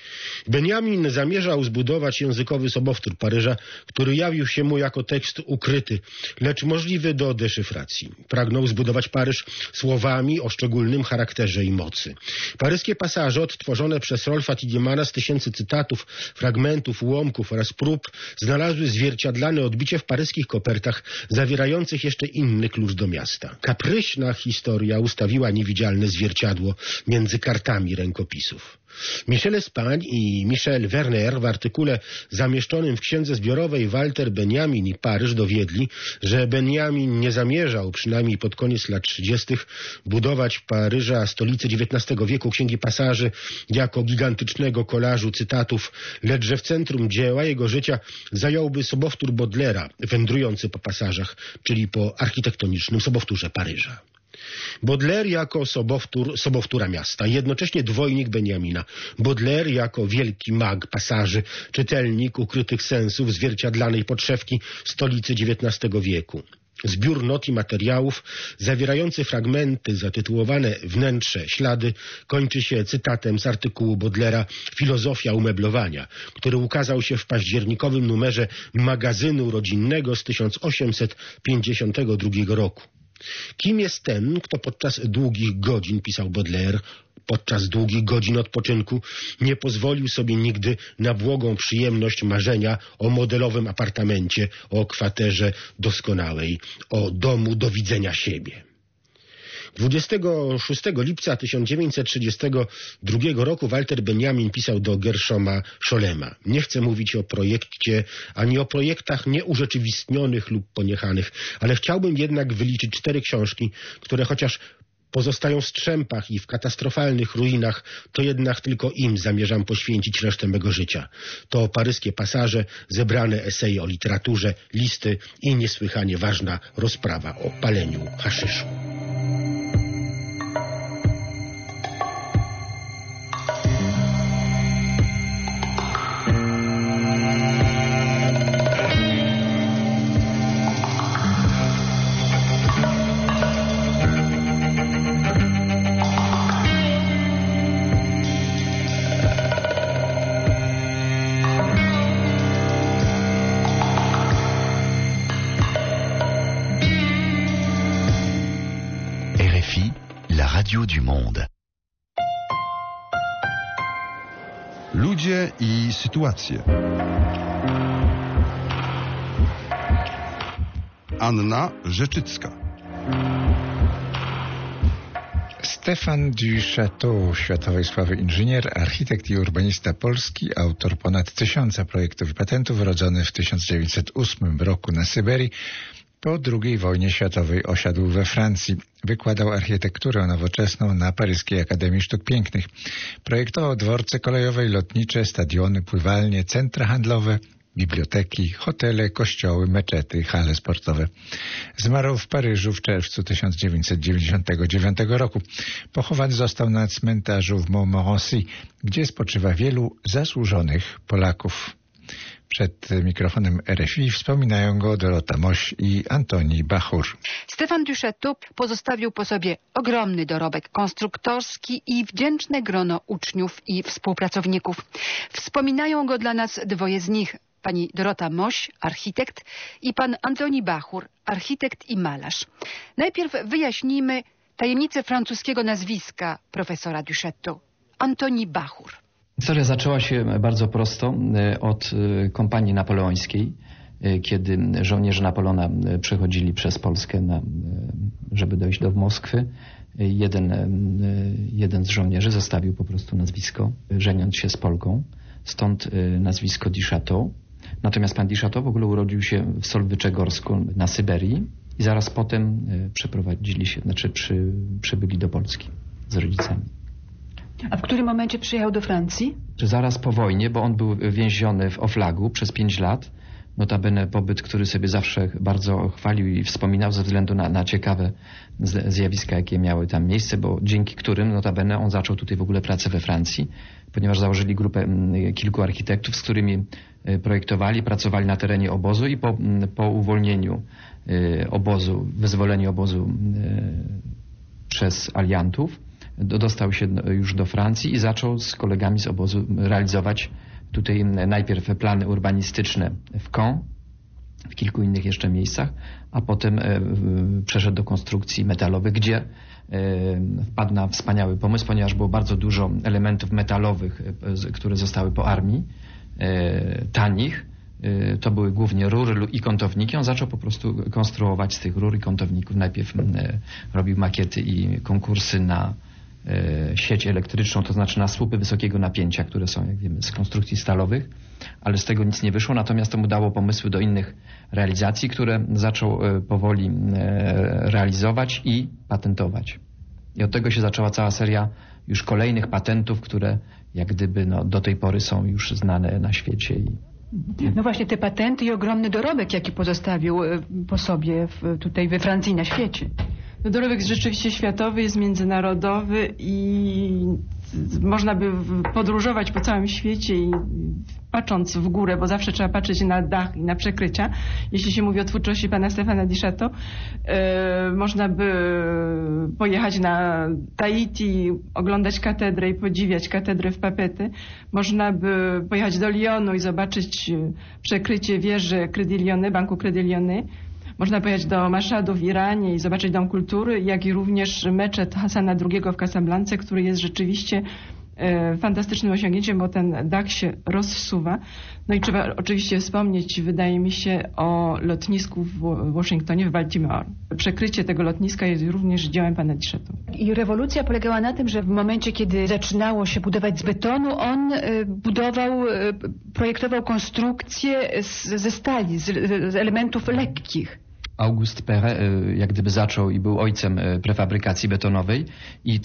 Benjamin zamierzał zbudować językowy sobowtór Paryża, który jawił się mu jako tekst ukryty, lecz możliwy do deszyfracji. Pragnął zbudować Paryż słowami o szczególnym charakterze i mocy. Paryskie pasaże odtworzone przez Rolfa Tiedemana z tysięcy cytatów, fragmentów, ułamków oraz prób znalazły zwierciadlane odbicie w paryskich kopertach zawierających jeszcze inny klucz do miasta. Kapryśna historia ustawiła niewidzialne zwierciadło między kartami rękopisów. Michel Espagne i Michel Werner w artykule zamieszczonym w księdze zbiorowej Walter Benjamin i Paryż dowiedli, że Benjamin nie zamierzał, przynajmniej pod koniec lat 30., budować Paryża, stolicy XIX wieku, księgi pasaży, jako gigantycznego kolażu cytatów, lecz że w centrum dzieła jego życia zająłby sobowtór Baudelaire'a, wędrujący po pasażach, czyli po architektonicznym sobowtórze Paryża. Baudelaire jako sobowtóra miasta, jednocześnie dwojnik Benjamina. Baudelaire jako wielki mag pasaży, czytelnik ukrytych sensów zwierciadlanej podszewki stolicy XIX wieku. zbiór not i materiałów zawierający fragmenty zatytułowane Wnętrze, ślady kończy się cytatem z artykułu Baudelaire'a Filozofia umeblowania, który ukazał się w październikowym numerze magazynu rodzinnego z 1852 roku. Kim jest ten, kto podczas długich godzin, pisał Baudelaire, podczas długich godzin odpoczynku nie pozwolił sobie nigdy na błogą przyjemność marzenia o modelowym apartamencie, o kwaterze doskonałej, o domu do widzenia siebie. 26 lipca 1932 roku Walter Benjamin pisał do Gershoma Scholema: nie chcę mówić o projekcie, ani o projektach nieurzeczywistnionych lub poniechanych, ale chciałbym jednak wyliczyć 4 książki, które chociaż pozostają w strzępach i w katastrofalnych ruinach, to jednak tylko im zamierzam poświęcić resztę mego życia. To paryskie pasaże, zebrane eseje o literaturze, listy i niesłychanie ważna rozprawa o paleniu haszyszu. RFI, la radio du monde. Ludzie i sytuacje. Anna Rzeczycka. Stefan du Château, światowej sławy inżynier, architekt i urbanista polski, autor ponad 1000 projektów i patentów, urodzony w 1908 roku na Syberii. Po II wojnie światowej osiadł we Francji. Wykładał architekturę nowoczesną na Paryskiej Akademii Sztuk Pięknych. Projektował dworce kolejowe i lotnicze, stadiony, pływalnie, centra handlowe, biblioteki, hotele, kościoły, meczety, hale sportowe. Zmarł w Paryżu w czerwcu 1999 roku. Pochowany został na cmentarzu w Montmorency, gdzie spoczywa wielu zasłużonych Polaków. Przed mikrofonem RFI wspominają go Dorota Moś i Antoni Bachur. Stefan du Château pozostawił po sobie ogromny dorobek konstruktorski i wdzięczne grono uczniów i współpracowników. Wspominają go dla nas dwoje z nich. Pani Dorota Moś, architekt, i pan Antoni Bachur, architekt i malarz. Najpierw wyjaśnijmy tajemnicę francuskiego nazwiska profesora du Château. Antoni Bachur. Historia zaczęła się bardzo prosto od kompanii napoleońskiej, kiedy żołnierze Napoleona przechodzili przez Polskę, żeby dojść do Moskwy. Jeden z żołnierzy zostawił po prostu nazwisko, żeniąc się z Polką. Stąd nazwisko du Château. Natomiast pan du Château w ogóle urodził się w Solwychegorsku na Syberii i zaraz potem przybyli do Polski z rodzicami. A w którym momencie przyjechał do Francji? Zaraz po wojnie, bo on był więziony w Oflagu przez 5 lat. Notabene pobyt, który sobie zawsze bardzo chwalił i wspominał ze względu na ciekawe zjawiska, jakie miały tam miejsce, bo dzięki którym notabene on zaczął tutaj w ogóle pracę we Francji, ponieważ założyli grupę kilku architektów, z którymi projektowali, pracowali na terenie obozu i po uwolnieniu obozu, wyzwoleniu obozu przez aliantów, dostał się już do Francji i zaczął z kolegami z obozu realizować tutaj najpierw plany urbanistyczne w Caen, w kilku innych jeszcze miejscach, a potem przeszedł do konstrukcji metalowych, gdzie wpadł na wspaniały pomysł, ponieważ było bardzo dużo elementów metalowych, które zostały po armii, tanich. To były głównie rury i kątowniki. On zaczął po prostu konstruować z tych rur i kątowników. Najpierw robił makiety i konkursy na sieć elektryczną, to znaczy na słupy wysokiego napięcia, które są, jak wiemy, z konstrukcji stalowych, ale z tego nic nie wyszło, natomiast to mu dało pomysły do innych realizacji, które zaczął powoli realizować i patentować. I od tego się zaczęła cała seria już kolejnych patentów, które jak gdyby do tej pory są już znane na świecie. No właśnie, te patenty i ogromny dorobek, jaki pozostawił po sobie tutaj we Francji i na świecie. No, dorobek jest rzeczywiście światowy, jest międzynarodowy i można by podróżować po całym świecie i patrząc w górę, bo zawsze trzeba patrzeć na dach i na przekrycia. Jeśli się mówi o twórczości pana Stefana du Château, można by pojechać na Tahiti, oglądać katedrę i podziwiać katedrę w Papety. Można by pojechać do Lyonu i zobaczyć przekrycie wieży Crédit Lyonnais, Banku Crédit Lyonnais. Można pojechać do Maszadu w Iranie i zobaczyć Dom Kultury, jak i również meczet Hassana II w Casablance, który jest rzeczywiście fantastycznym osiągnięciem, bo ten dach się rozsuwa. No i trzeba oczywiście wspomnieć, wydaje mi się, o lotnisku w Waszyngtonie, w Baltimore. Przekrycie tego lotniska jest również dziełem pana du Château. I rewolucja polegała na tym, że w momencie, kiedy zaczynało się budować z betonu, on projektował konstrukcję ze stali, z elementów lekkich. Auguste Perret jak gdyby zaczął i był ojcem prefabrykacji betonowej i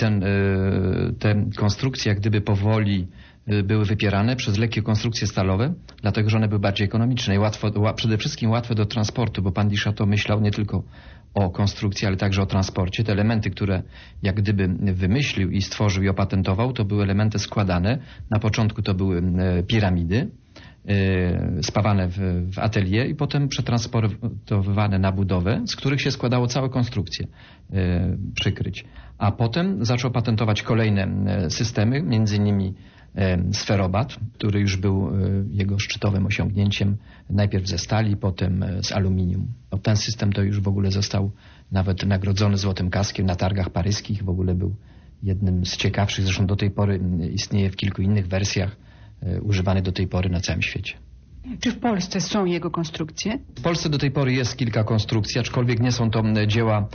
te konstrukcje jak gdyby powoli były wypierane przez lekkie konstrukcje stalowe, dlatego że one były bardziej ekonomiczne i przede wszystkim łatwe do transportu, bo pan du Château myślał nie tylko o konstrukcji, ale także o transporcie. Te elementy, które jak gdyby wymyślił i stworzył i opatentował, to były elementy składane. Na początku to były piramidy, spawane w atelier i potem przetransportowywane na budowę, z których się składało całe konstrukcje przykryć. A potem zaczął patentować kolejne systemy, między innymi sferobat, który już był jego szczytowym osiągnięciem, najpierw ze stali, potem z aluminium. Ten system to już w ogóle został nawet nagrodzony złotym kaskiem na targach paryskich, w ogóle był jednym z ciekawszych, zresztą do tej pory istnieje w kilku innych wersjach, używany do tej pory na całym świecie. Czy w Polsce są jego konstrukcje? W Polsce do tej pory jest kilka konstrukcji, aczkolwiek nie są to dzieła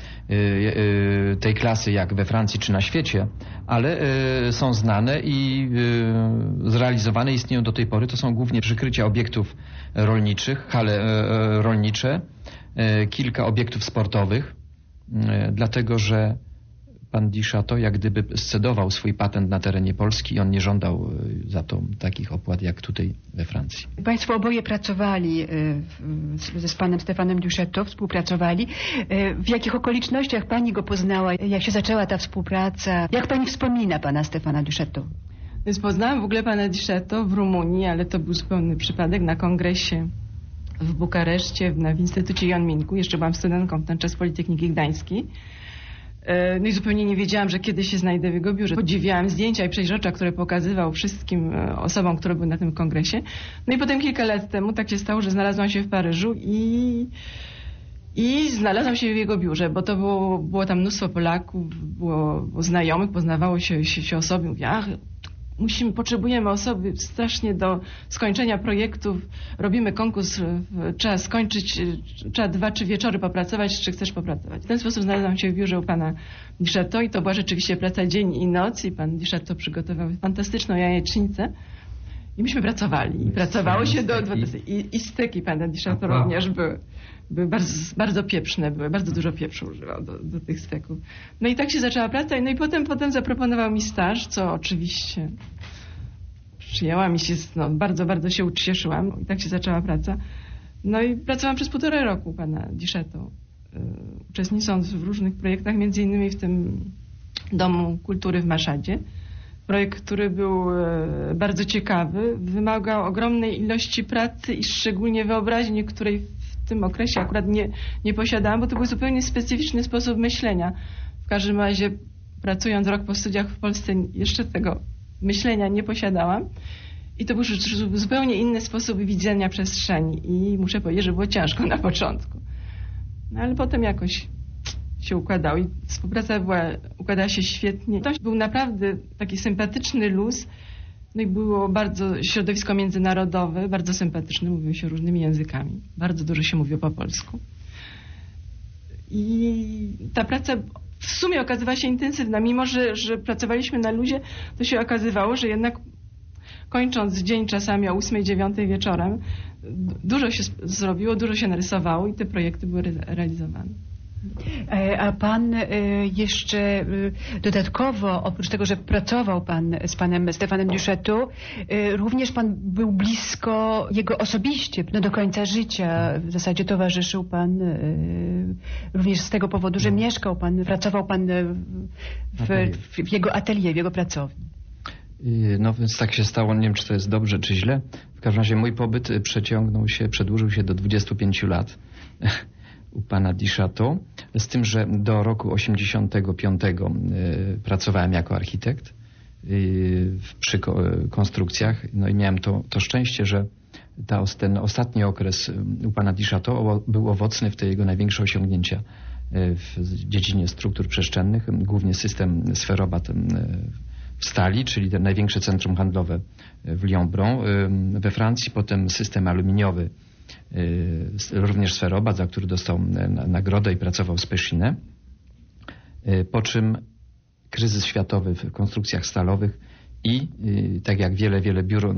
tej klasy jak we Francji czy na świecie, ale są znane i zrealizowane, istnieją do tej pory. To są głównie przykrycia obiektów rolniczych, hale rolnicze, kilka obiektów sportowych, dlatego że pan du Château jak gdyby scedował swój patent na terenie Polski i on nie żądał za to takich opłat jak tutaj we Francji. Państwo oboje pracowali z panem Stefanem du Château, współpracowali. W jakich okolicznościach pani go poznała? Jak się zaczęła ta współpraca? Jak pani wspomina pana Stefana du Château? Więc poznałam w ogóle pana du Château w Rumunii, ale to był zupełny przypadek na kongresie w Bukareszcie, w Instytucie Ion Minku. Jeszcze byłam studentką w ten czas Politechniki Gdańskiej. No i zupełnie nie wiedziałam, że kiedyś się znajdę w jego biurze. Podziwiałam zdjęcia i przeźrocza, które pokazywał wszystkim osobom, które były na tym kongresie. No i potem kilka lat temu tak się stało, że znalazłam się w Paryżu i znalazłam się w jego biurze, bo to było tam mnóstwo Polaków, było znajomych, poznawało się osoby. Mówię, potrzebujemy osoby strasznie do skończenia projektów, robimy konkurs, trzeba skończyć, trzeba 2-3 wieczory popracować, czy chcesz popracować. W ten sposób znalazłam się w biurze u pana du Château i to była rzeczywiście praca dzień i noc i pan du Château przygotował fantastyczną jajecznicę i myśmy pracowali i pracowało się i styki pana du Château również były bardzo pieprzne, bardzo dużo pieprzu używał do tych steków. No i tak się zaczęła praca, no i potem zaproponował mi staż, co oczywiście przyjęłam i się, bardzo, bardzo się ucieszyłam i tak się zaczęła praca. No i pracowałam przez 1,5 roku u pana du Château, uczestnicząc w różnych projektach, między innymi w tym Domu Kultury w Maszadzie. Projekt, który był bardzo ciekawy, wymagał ogromnej ilości pracy i szczególnie wyobraźni, której w tym okresie akurat nie posiadałam, bo to był zupełnie specyficzny sposób myślenia. W każdym razie pracując rok po studiach w Polsce jeszcze tego myślenia nie posiadałam i to był zupełnie inny sposób widzenia przestrzeni i muszę powiedzieć, że było ciężko na początku. No ale potem jakoś się układało i współpraca układała się świetnie. To był naprawdę taki sympatyczny luz. No i było bardzo środowisko międzynarodowe, bardzo sympatyczne, mówiło się różnymi językami. Bardzo dużo się mówiło po polsku. I ta praca w sumie okazywała się intensywna. Mimo, że pracowaliśmy na luzie, to się okazywało, że jednak kończąc dzień czasami o 8-9 wieczorem, dużo się zrobiło, dużo się narysowało i te projekty były realizowane. A pan jeszcze dodatkowo, oprócz tego, że pracował pan z panem Stefanem du Château, również pan był blisko jego osobiście, no do końca życia. W zasadzie towarzyszył pan również z tego powodu, że mieszkał pan, pracował pan w jego atelier, w jego pracowni. No więc tak się stało, nie wiem czy to jest dobrze czy źle. W każdym razie mój pobyt przedłużył się do 25 lat u pana Duchateau, z tym, że do roku 85 pracowałem jako architekt przy konstrukcjach. No i miałem to szczęście, że ten ostatni okres u pana Duchateau był owocny w te jego największe osiągnięcia w dziedzinie struktur przestrzennych, głównie system sferobat w stali, czyli te największe centrum handlowe w Lyon-Bron we Francji, potem system aluminiowy, również sferobat, za który dostał nagrodę i pracował z Pechiney, po czym kryzys światowy w konstrukcjach stalowych i tak jak wiele biur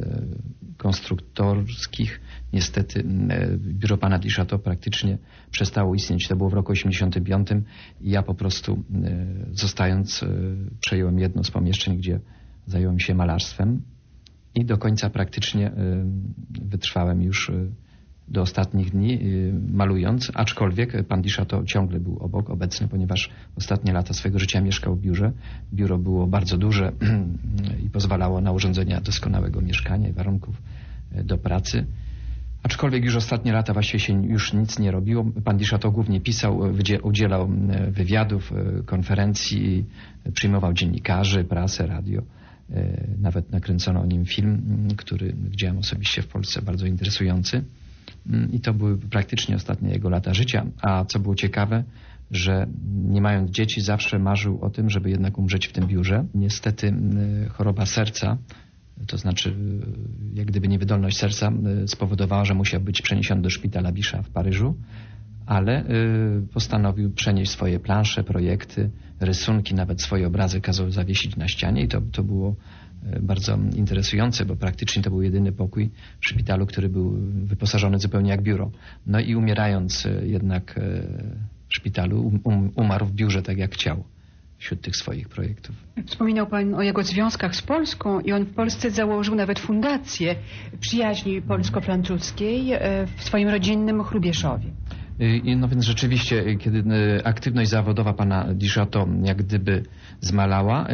konstruktorskich, niestety biuro pana Duchateau praktycznie przestało istnieć. To było w roku 85 i ja po prostu zostając przejąłem jedno z pomieszczeń, gdzie zająłem się malarstwem i do końca praktycznie wytrwałem już do ostatnich dni malując, aczkolwiek pan Duchateau ciągle był obecny, ponieważ ostatnie lata swojego życia mieszkał w biurze. Biuro było bardzo duże i pozwalało na urządzenia doskonałego mieszkania i warunków do pracy. Aczkolwiek już ostatnie lata właściwie się już nic nie robiło. Pan Duchateau głównie pisał, udzielał wywiadów, konferencji, przyjmował dziennikarzy, prasę, radio. Nawet nakręcono o nim film, który widziałem osobiście w Polsce, bardzo interesujący. I to były praktycznie ostatnie jego lata życia. A co było ciekawe, że nie mając dzieci zawsze marzył o tym, żeby jednak umrzeć w tym biurze. Niestety choroba serca, to znaczy jak gdyby niewydolność serca spowodowała, że musiał być przeniesiony do szpitala Bichat w Paryżu, ale postanowił przenieść swoje plansze, projekty, rysunki, nawet swoje obrazy kazał zawiesić na ścianie i to było bardzo interesujące, bo praktycznie to był jedyny pokój w szpitalu, który był wyposażony zupełnie jak biuro. No i umierając jednak w szpitalu, umarł w biurze tak jak chciał wśród tych swoich projektów. Wspominał pan o jego związkach z Polską i on w Polsce założył nawet fundację przyjaźni polsko-francuskiej w swoim rodzinnym Hrubieszowie. No więc rzeczywiście, kiedy aktywność zawodowa pana Duchateau jak gdyby zmalała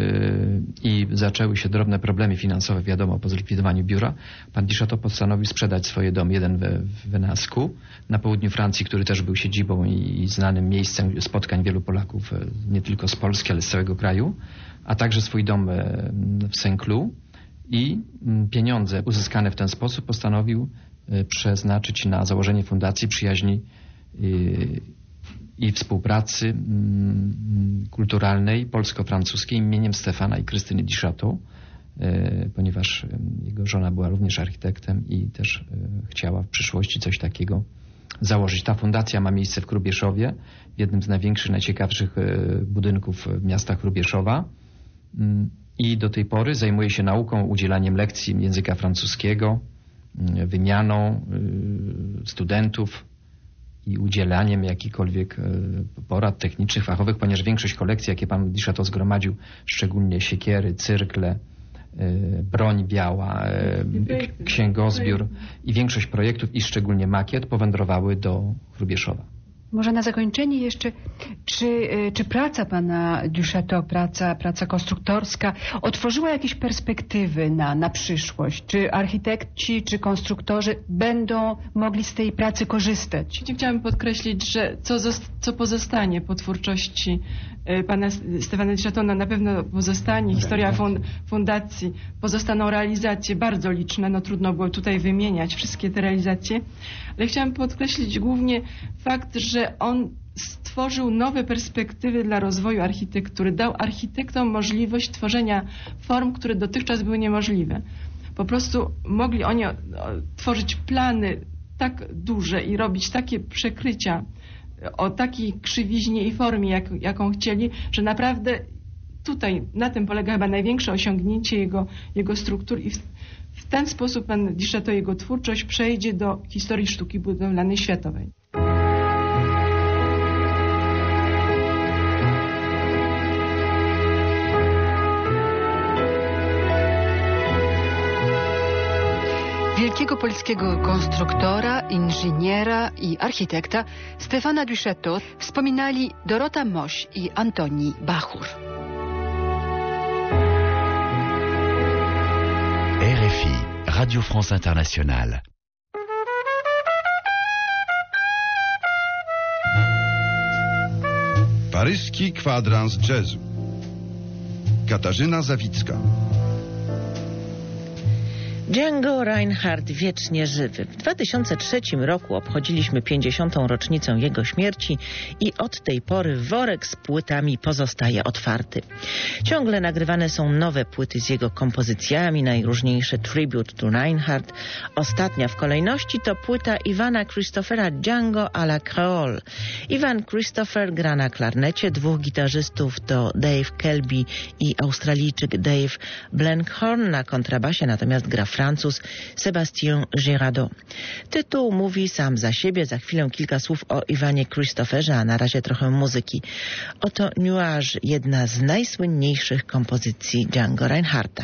i zaczęły się drobne problemy finansowe, wiadomo, po zlikwidowaniu biura, pan Duchateau postanowił sprzedać swoje domy, jeden w Venascu na południu Francji, który też był siedzibą i znanym miejscem spotkań wielu Polaków, nie tylko z Polski, ale z całego kraju, a także swój dom w Saint-Cloud i pieniądze uzyskane w ten sposób postanowił przeznaczyć na założenie Fundacji Przyjaźni i Współpracy Kulturalnej Polsko-Francuskiej imieniem Stefana i Krystyny Duchateau, ponieważ jego żona była również architektem i też chciała w przyszłości coś takiego założyć. Ta fundacja ma miejsce w Hrubieszowie, w jednym z największych, najciekawszych budynków miasta Hrubieszowa i do tej pory zajmuje się nauką, udzielaniem lekcji języka francuskiego, wymianą studentów i udzielaniem jakichkolwiek porad technicznych, fachowych, ponieważ większość kolekcji, jakie pan Duchateau zgromadził, szczególnie siekiery, cyrkle, broń biała, księgozbiór i większość projektów i szczególnie makiet powędrowały do Hrubieszowa. Może na zakończenie jeszcze, czy praca pana Duchateau, praca konstruktorska otworzyła jakieś perspektywy na przyszłość? Czy architekci, czy konstruktorzy będą mogli z tej pracy korzystać? Chciałam podkreślić, że co pozostanie po twórczości pana Stefana Duchateau, na pewno pozostanie historia fundacji, pozostaną realizacje bardzo liczne, no trudno było tutaj wymieniać wszystkie te realizacje, ale chciałam podkreślić głównie fakt, że on stworzył nowe perspektywy dla rozwoju architektury, dał architektom możliwość tworzenia form, które dotychczas były niemożliwe. Po prostu mogli oni tworzyć plany tak duże i robić takie przekrycia o takiej krzywiźnie i formie, jaką chcieli, że naprawdę tutaj na tym polega chyba największe osiągnięcie jego struktur i w ten sposób pan Duchateau, jego twórczość przejdzie do historii sztuki budowlanej światowej. Wielkiego polskiego konstruktora, inżyniera i architekta Stefana Duchateau wspominali Dorota Moś i Antoni Bachur. RFI, Radio France Internationale. Paryski kwadrans jazzu. Katarzyna Zawicka. Django Reinhardt wiecznie żywy. W 2003 roku obchodziliśmy 50. rocznicę jego śmierci i od tej pory worek z płytami pozostaje otwarty. Ciągle nagrywane są nowe płyty z jego kompozycjami, najróżniejsze tribute to Reinhardt. Ostatnia w kolejności to płyta Ivana Christophera Django à la Creole. Ivan Christopher gra na klarnecie, dwóch gitarzystów to Dave Kelby i Australijczyk Dave Blenkhorn, na kontrabasie natomiast gra Francuz Sébastien Girardot. Tytuł mówi sam za siebie. Za chwilę kilka słów o Ivanie Christopherze, a na razie trochę muzyki. Oto Nuage, jedna z najsłynniejszych kompozycji Django Reinhardta.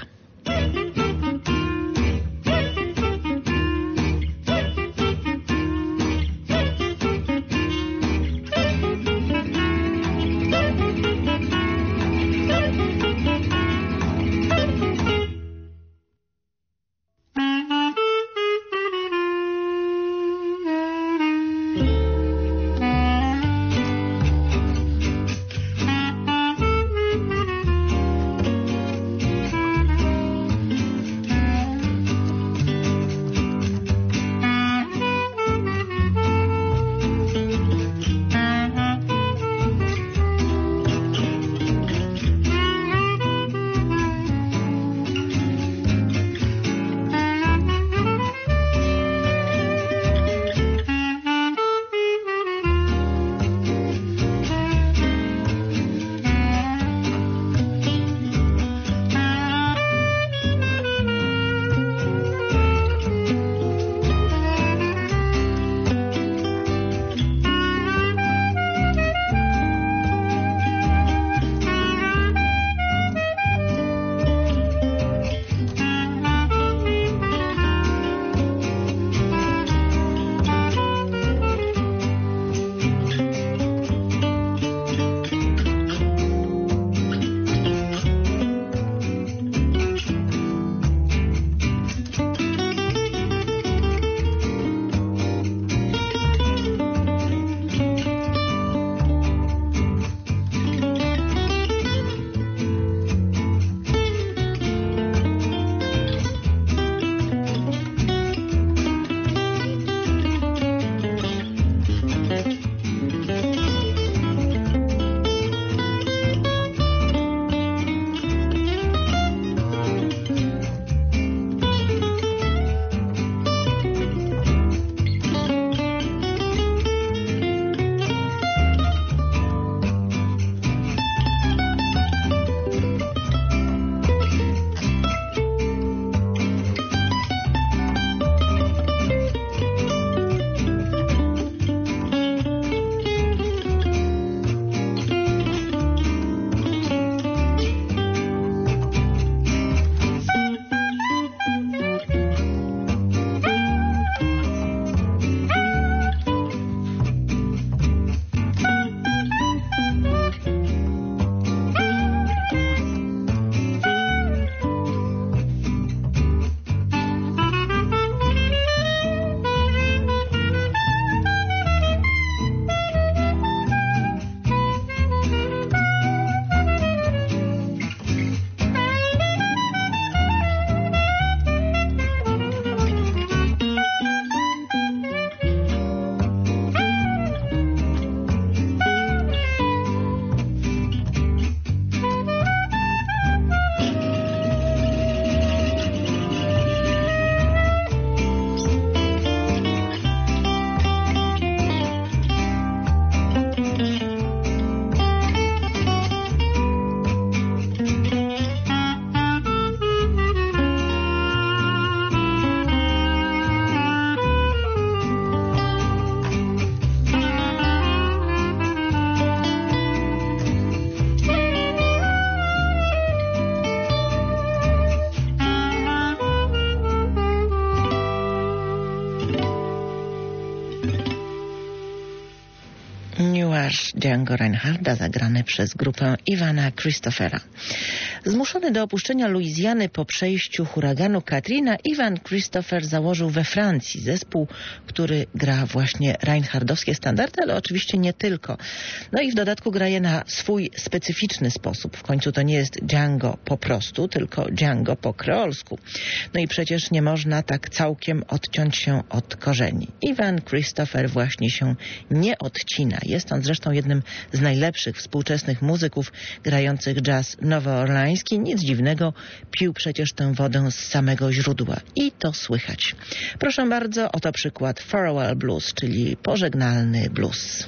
marsz Django Reinharda zagrany przez grupę Ivana Christophera. Zmuszony do opuszczenia Luizjany po przejściu huraganu Katrina, Ivan Christopher założył we Francji zespół, który gra właśnie reinhardowskie standardy, ale oczywiście nie tylko. No i w dodatku gra je na swój specyficzny sposób. W końcu to nie jest Django po prostu, tylko Django po kreolsku. No i przecież nie można tak całkiem odciąć się od korzeni. Ivan Christopher właśnie się nie odcina. Jest on zresztą jednym z najlepszych współczesnych muzyków grających jazz nowoorleański. Nic dziwnego, pił przecież tę wodę z samego źródła. I to słychać. Proszę bardzo, oto przykład Farewell Blues, czyli pożegnalny blues.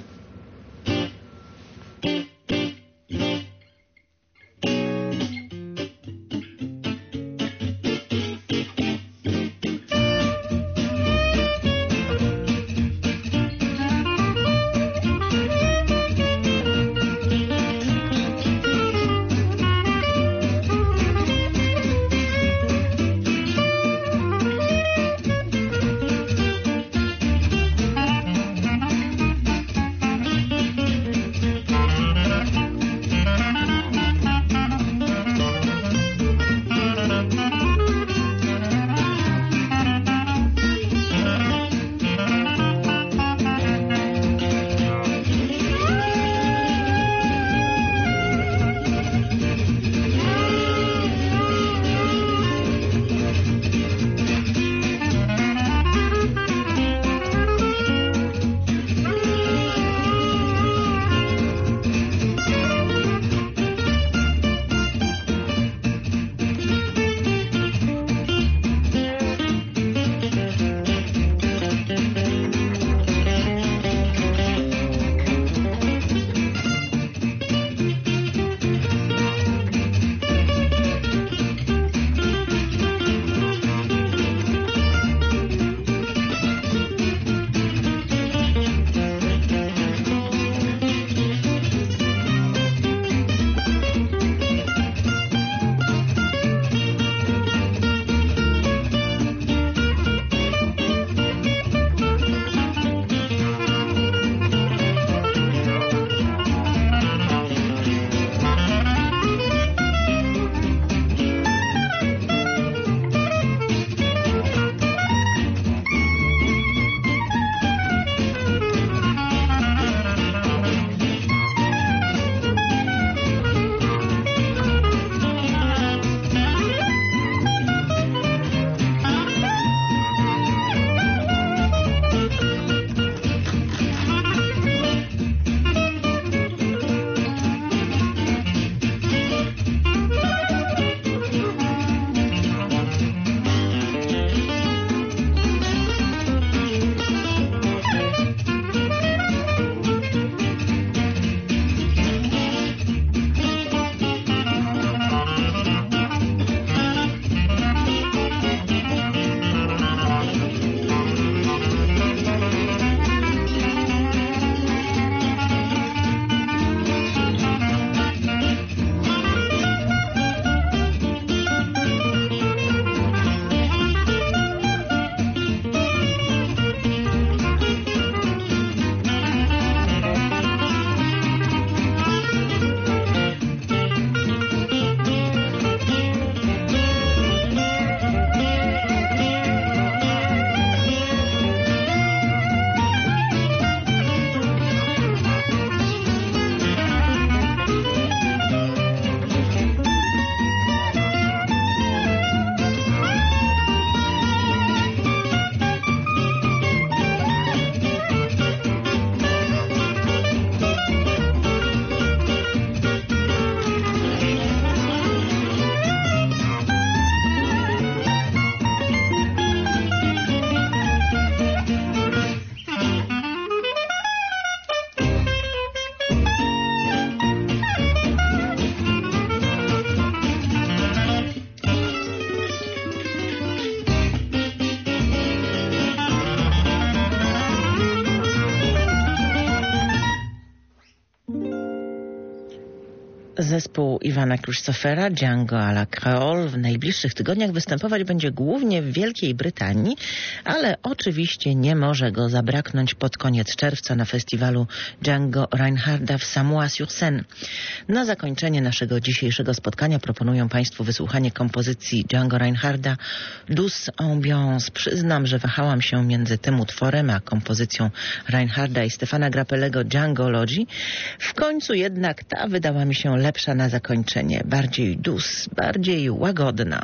Zespół Iwana Christophera, Django à la Creole, w najbliższych tygodniach występować będzie głównie w Wielkiej Brytanii, ale oczywiście nie może go zabraknąć pod koniec czerwca na festiwalu Django Reinharda w Samoa-sur-Seine. Na zakończenie naszego dzisiejszego spotkania proponuję Państwu wysłuchanie kompozycji Django Reinharda Douce Ambiance. Przyznam, że wahałam się między tym utworem a kompozycją Reinharda i Stefana Grappellego Djangology. W końcu jednak ta wydała mi się lepsza na zakończenie, bardziej douce, bardziej łagodna.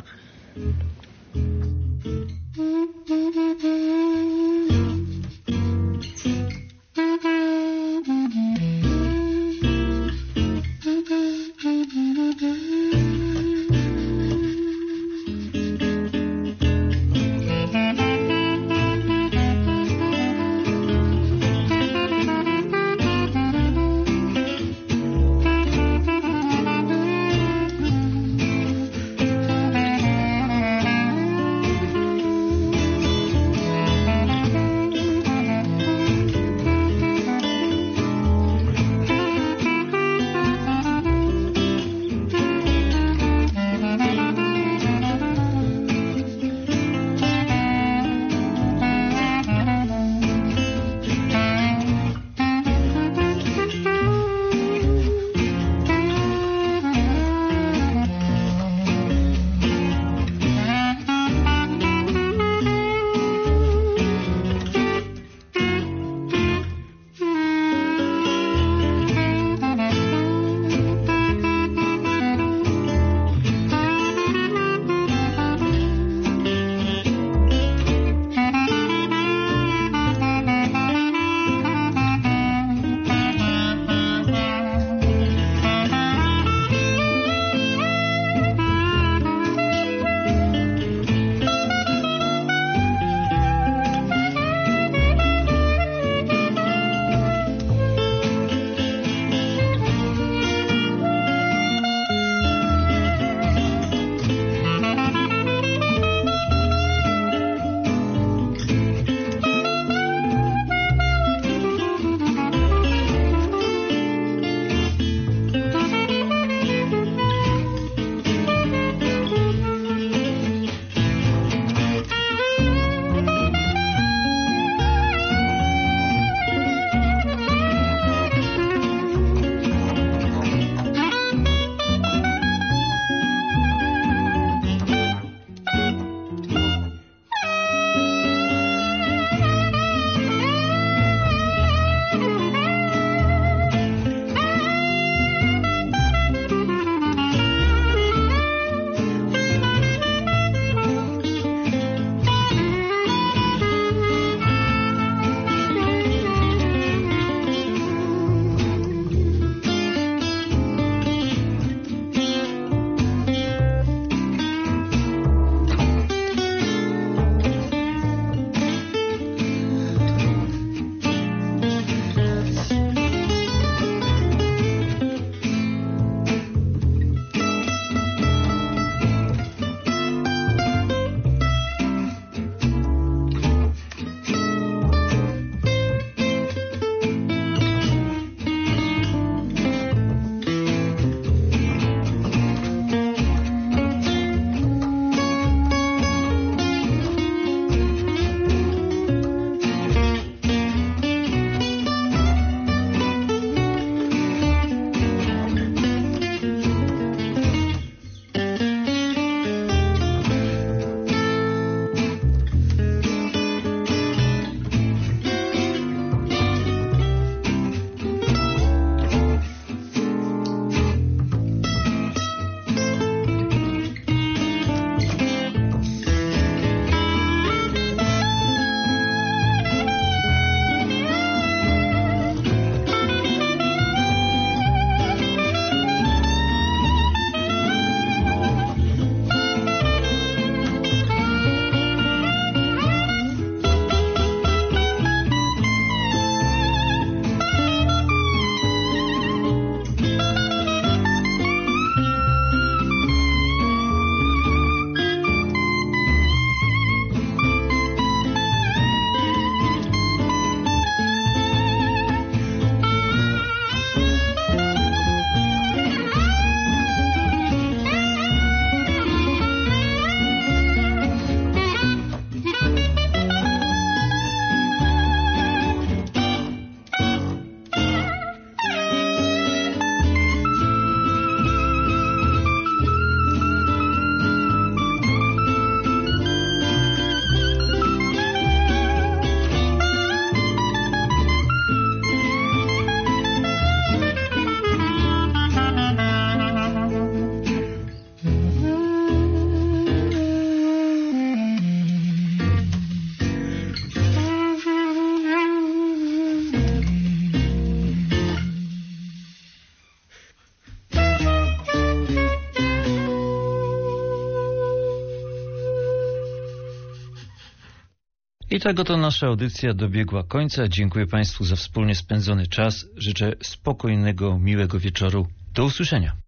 I tak oto nasza audycja dobiegła końca. Dziękuję Państwu za wspólnie spędzony czas. Życzę spokojnego, miłego wieczoru. Do usłyszenia.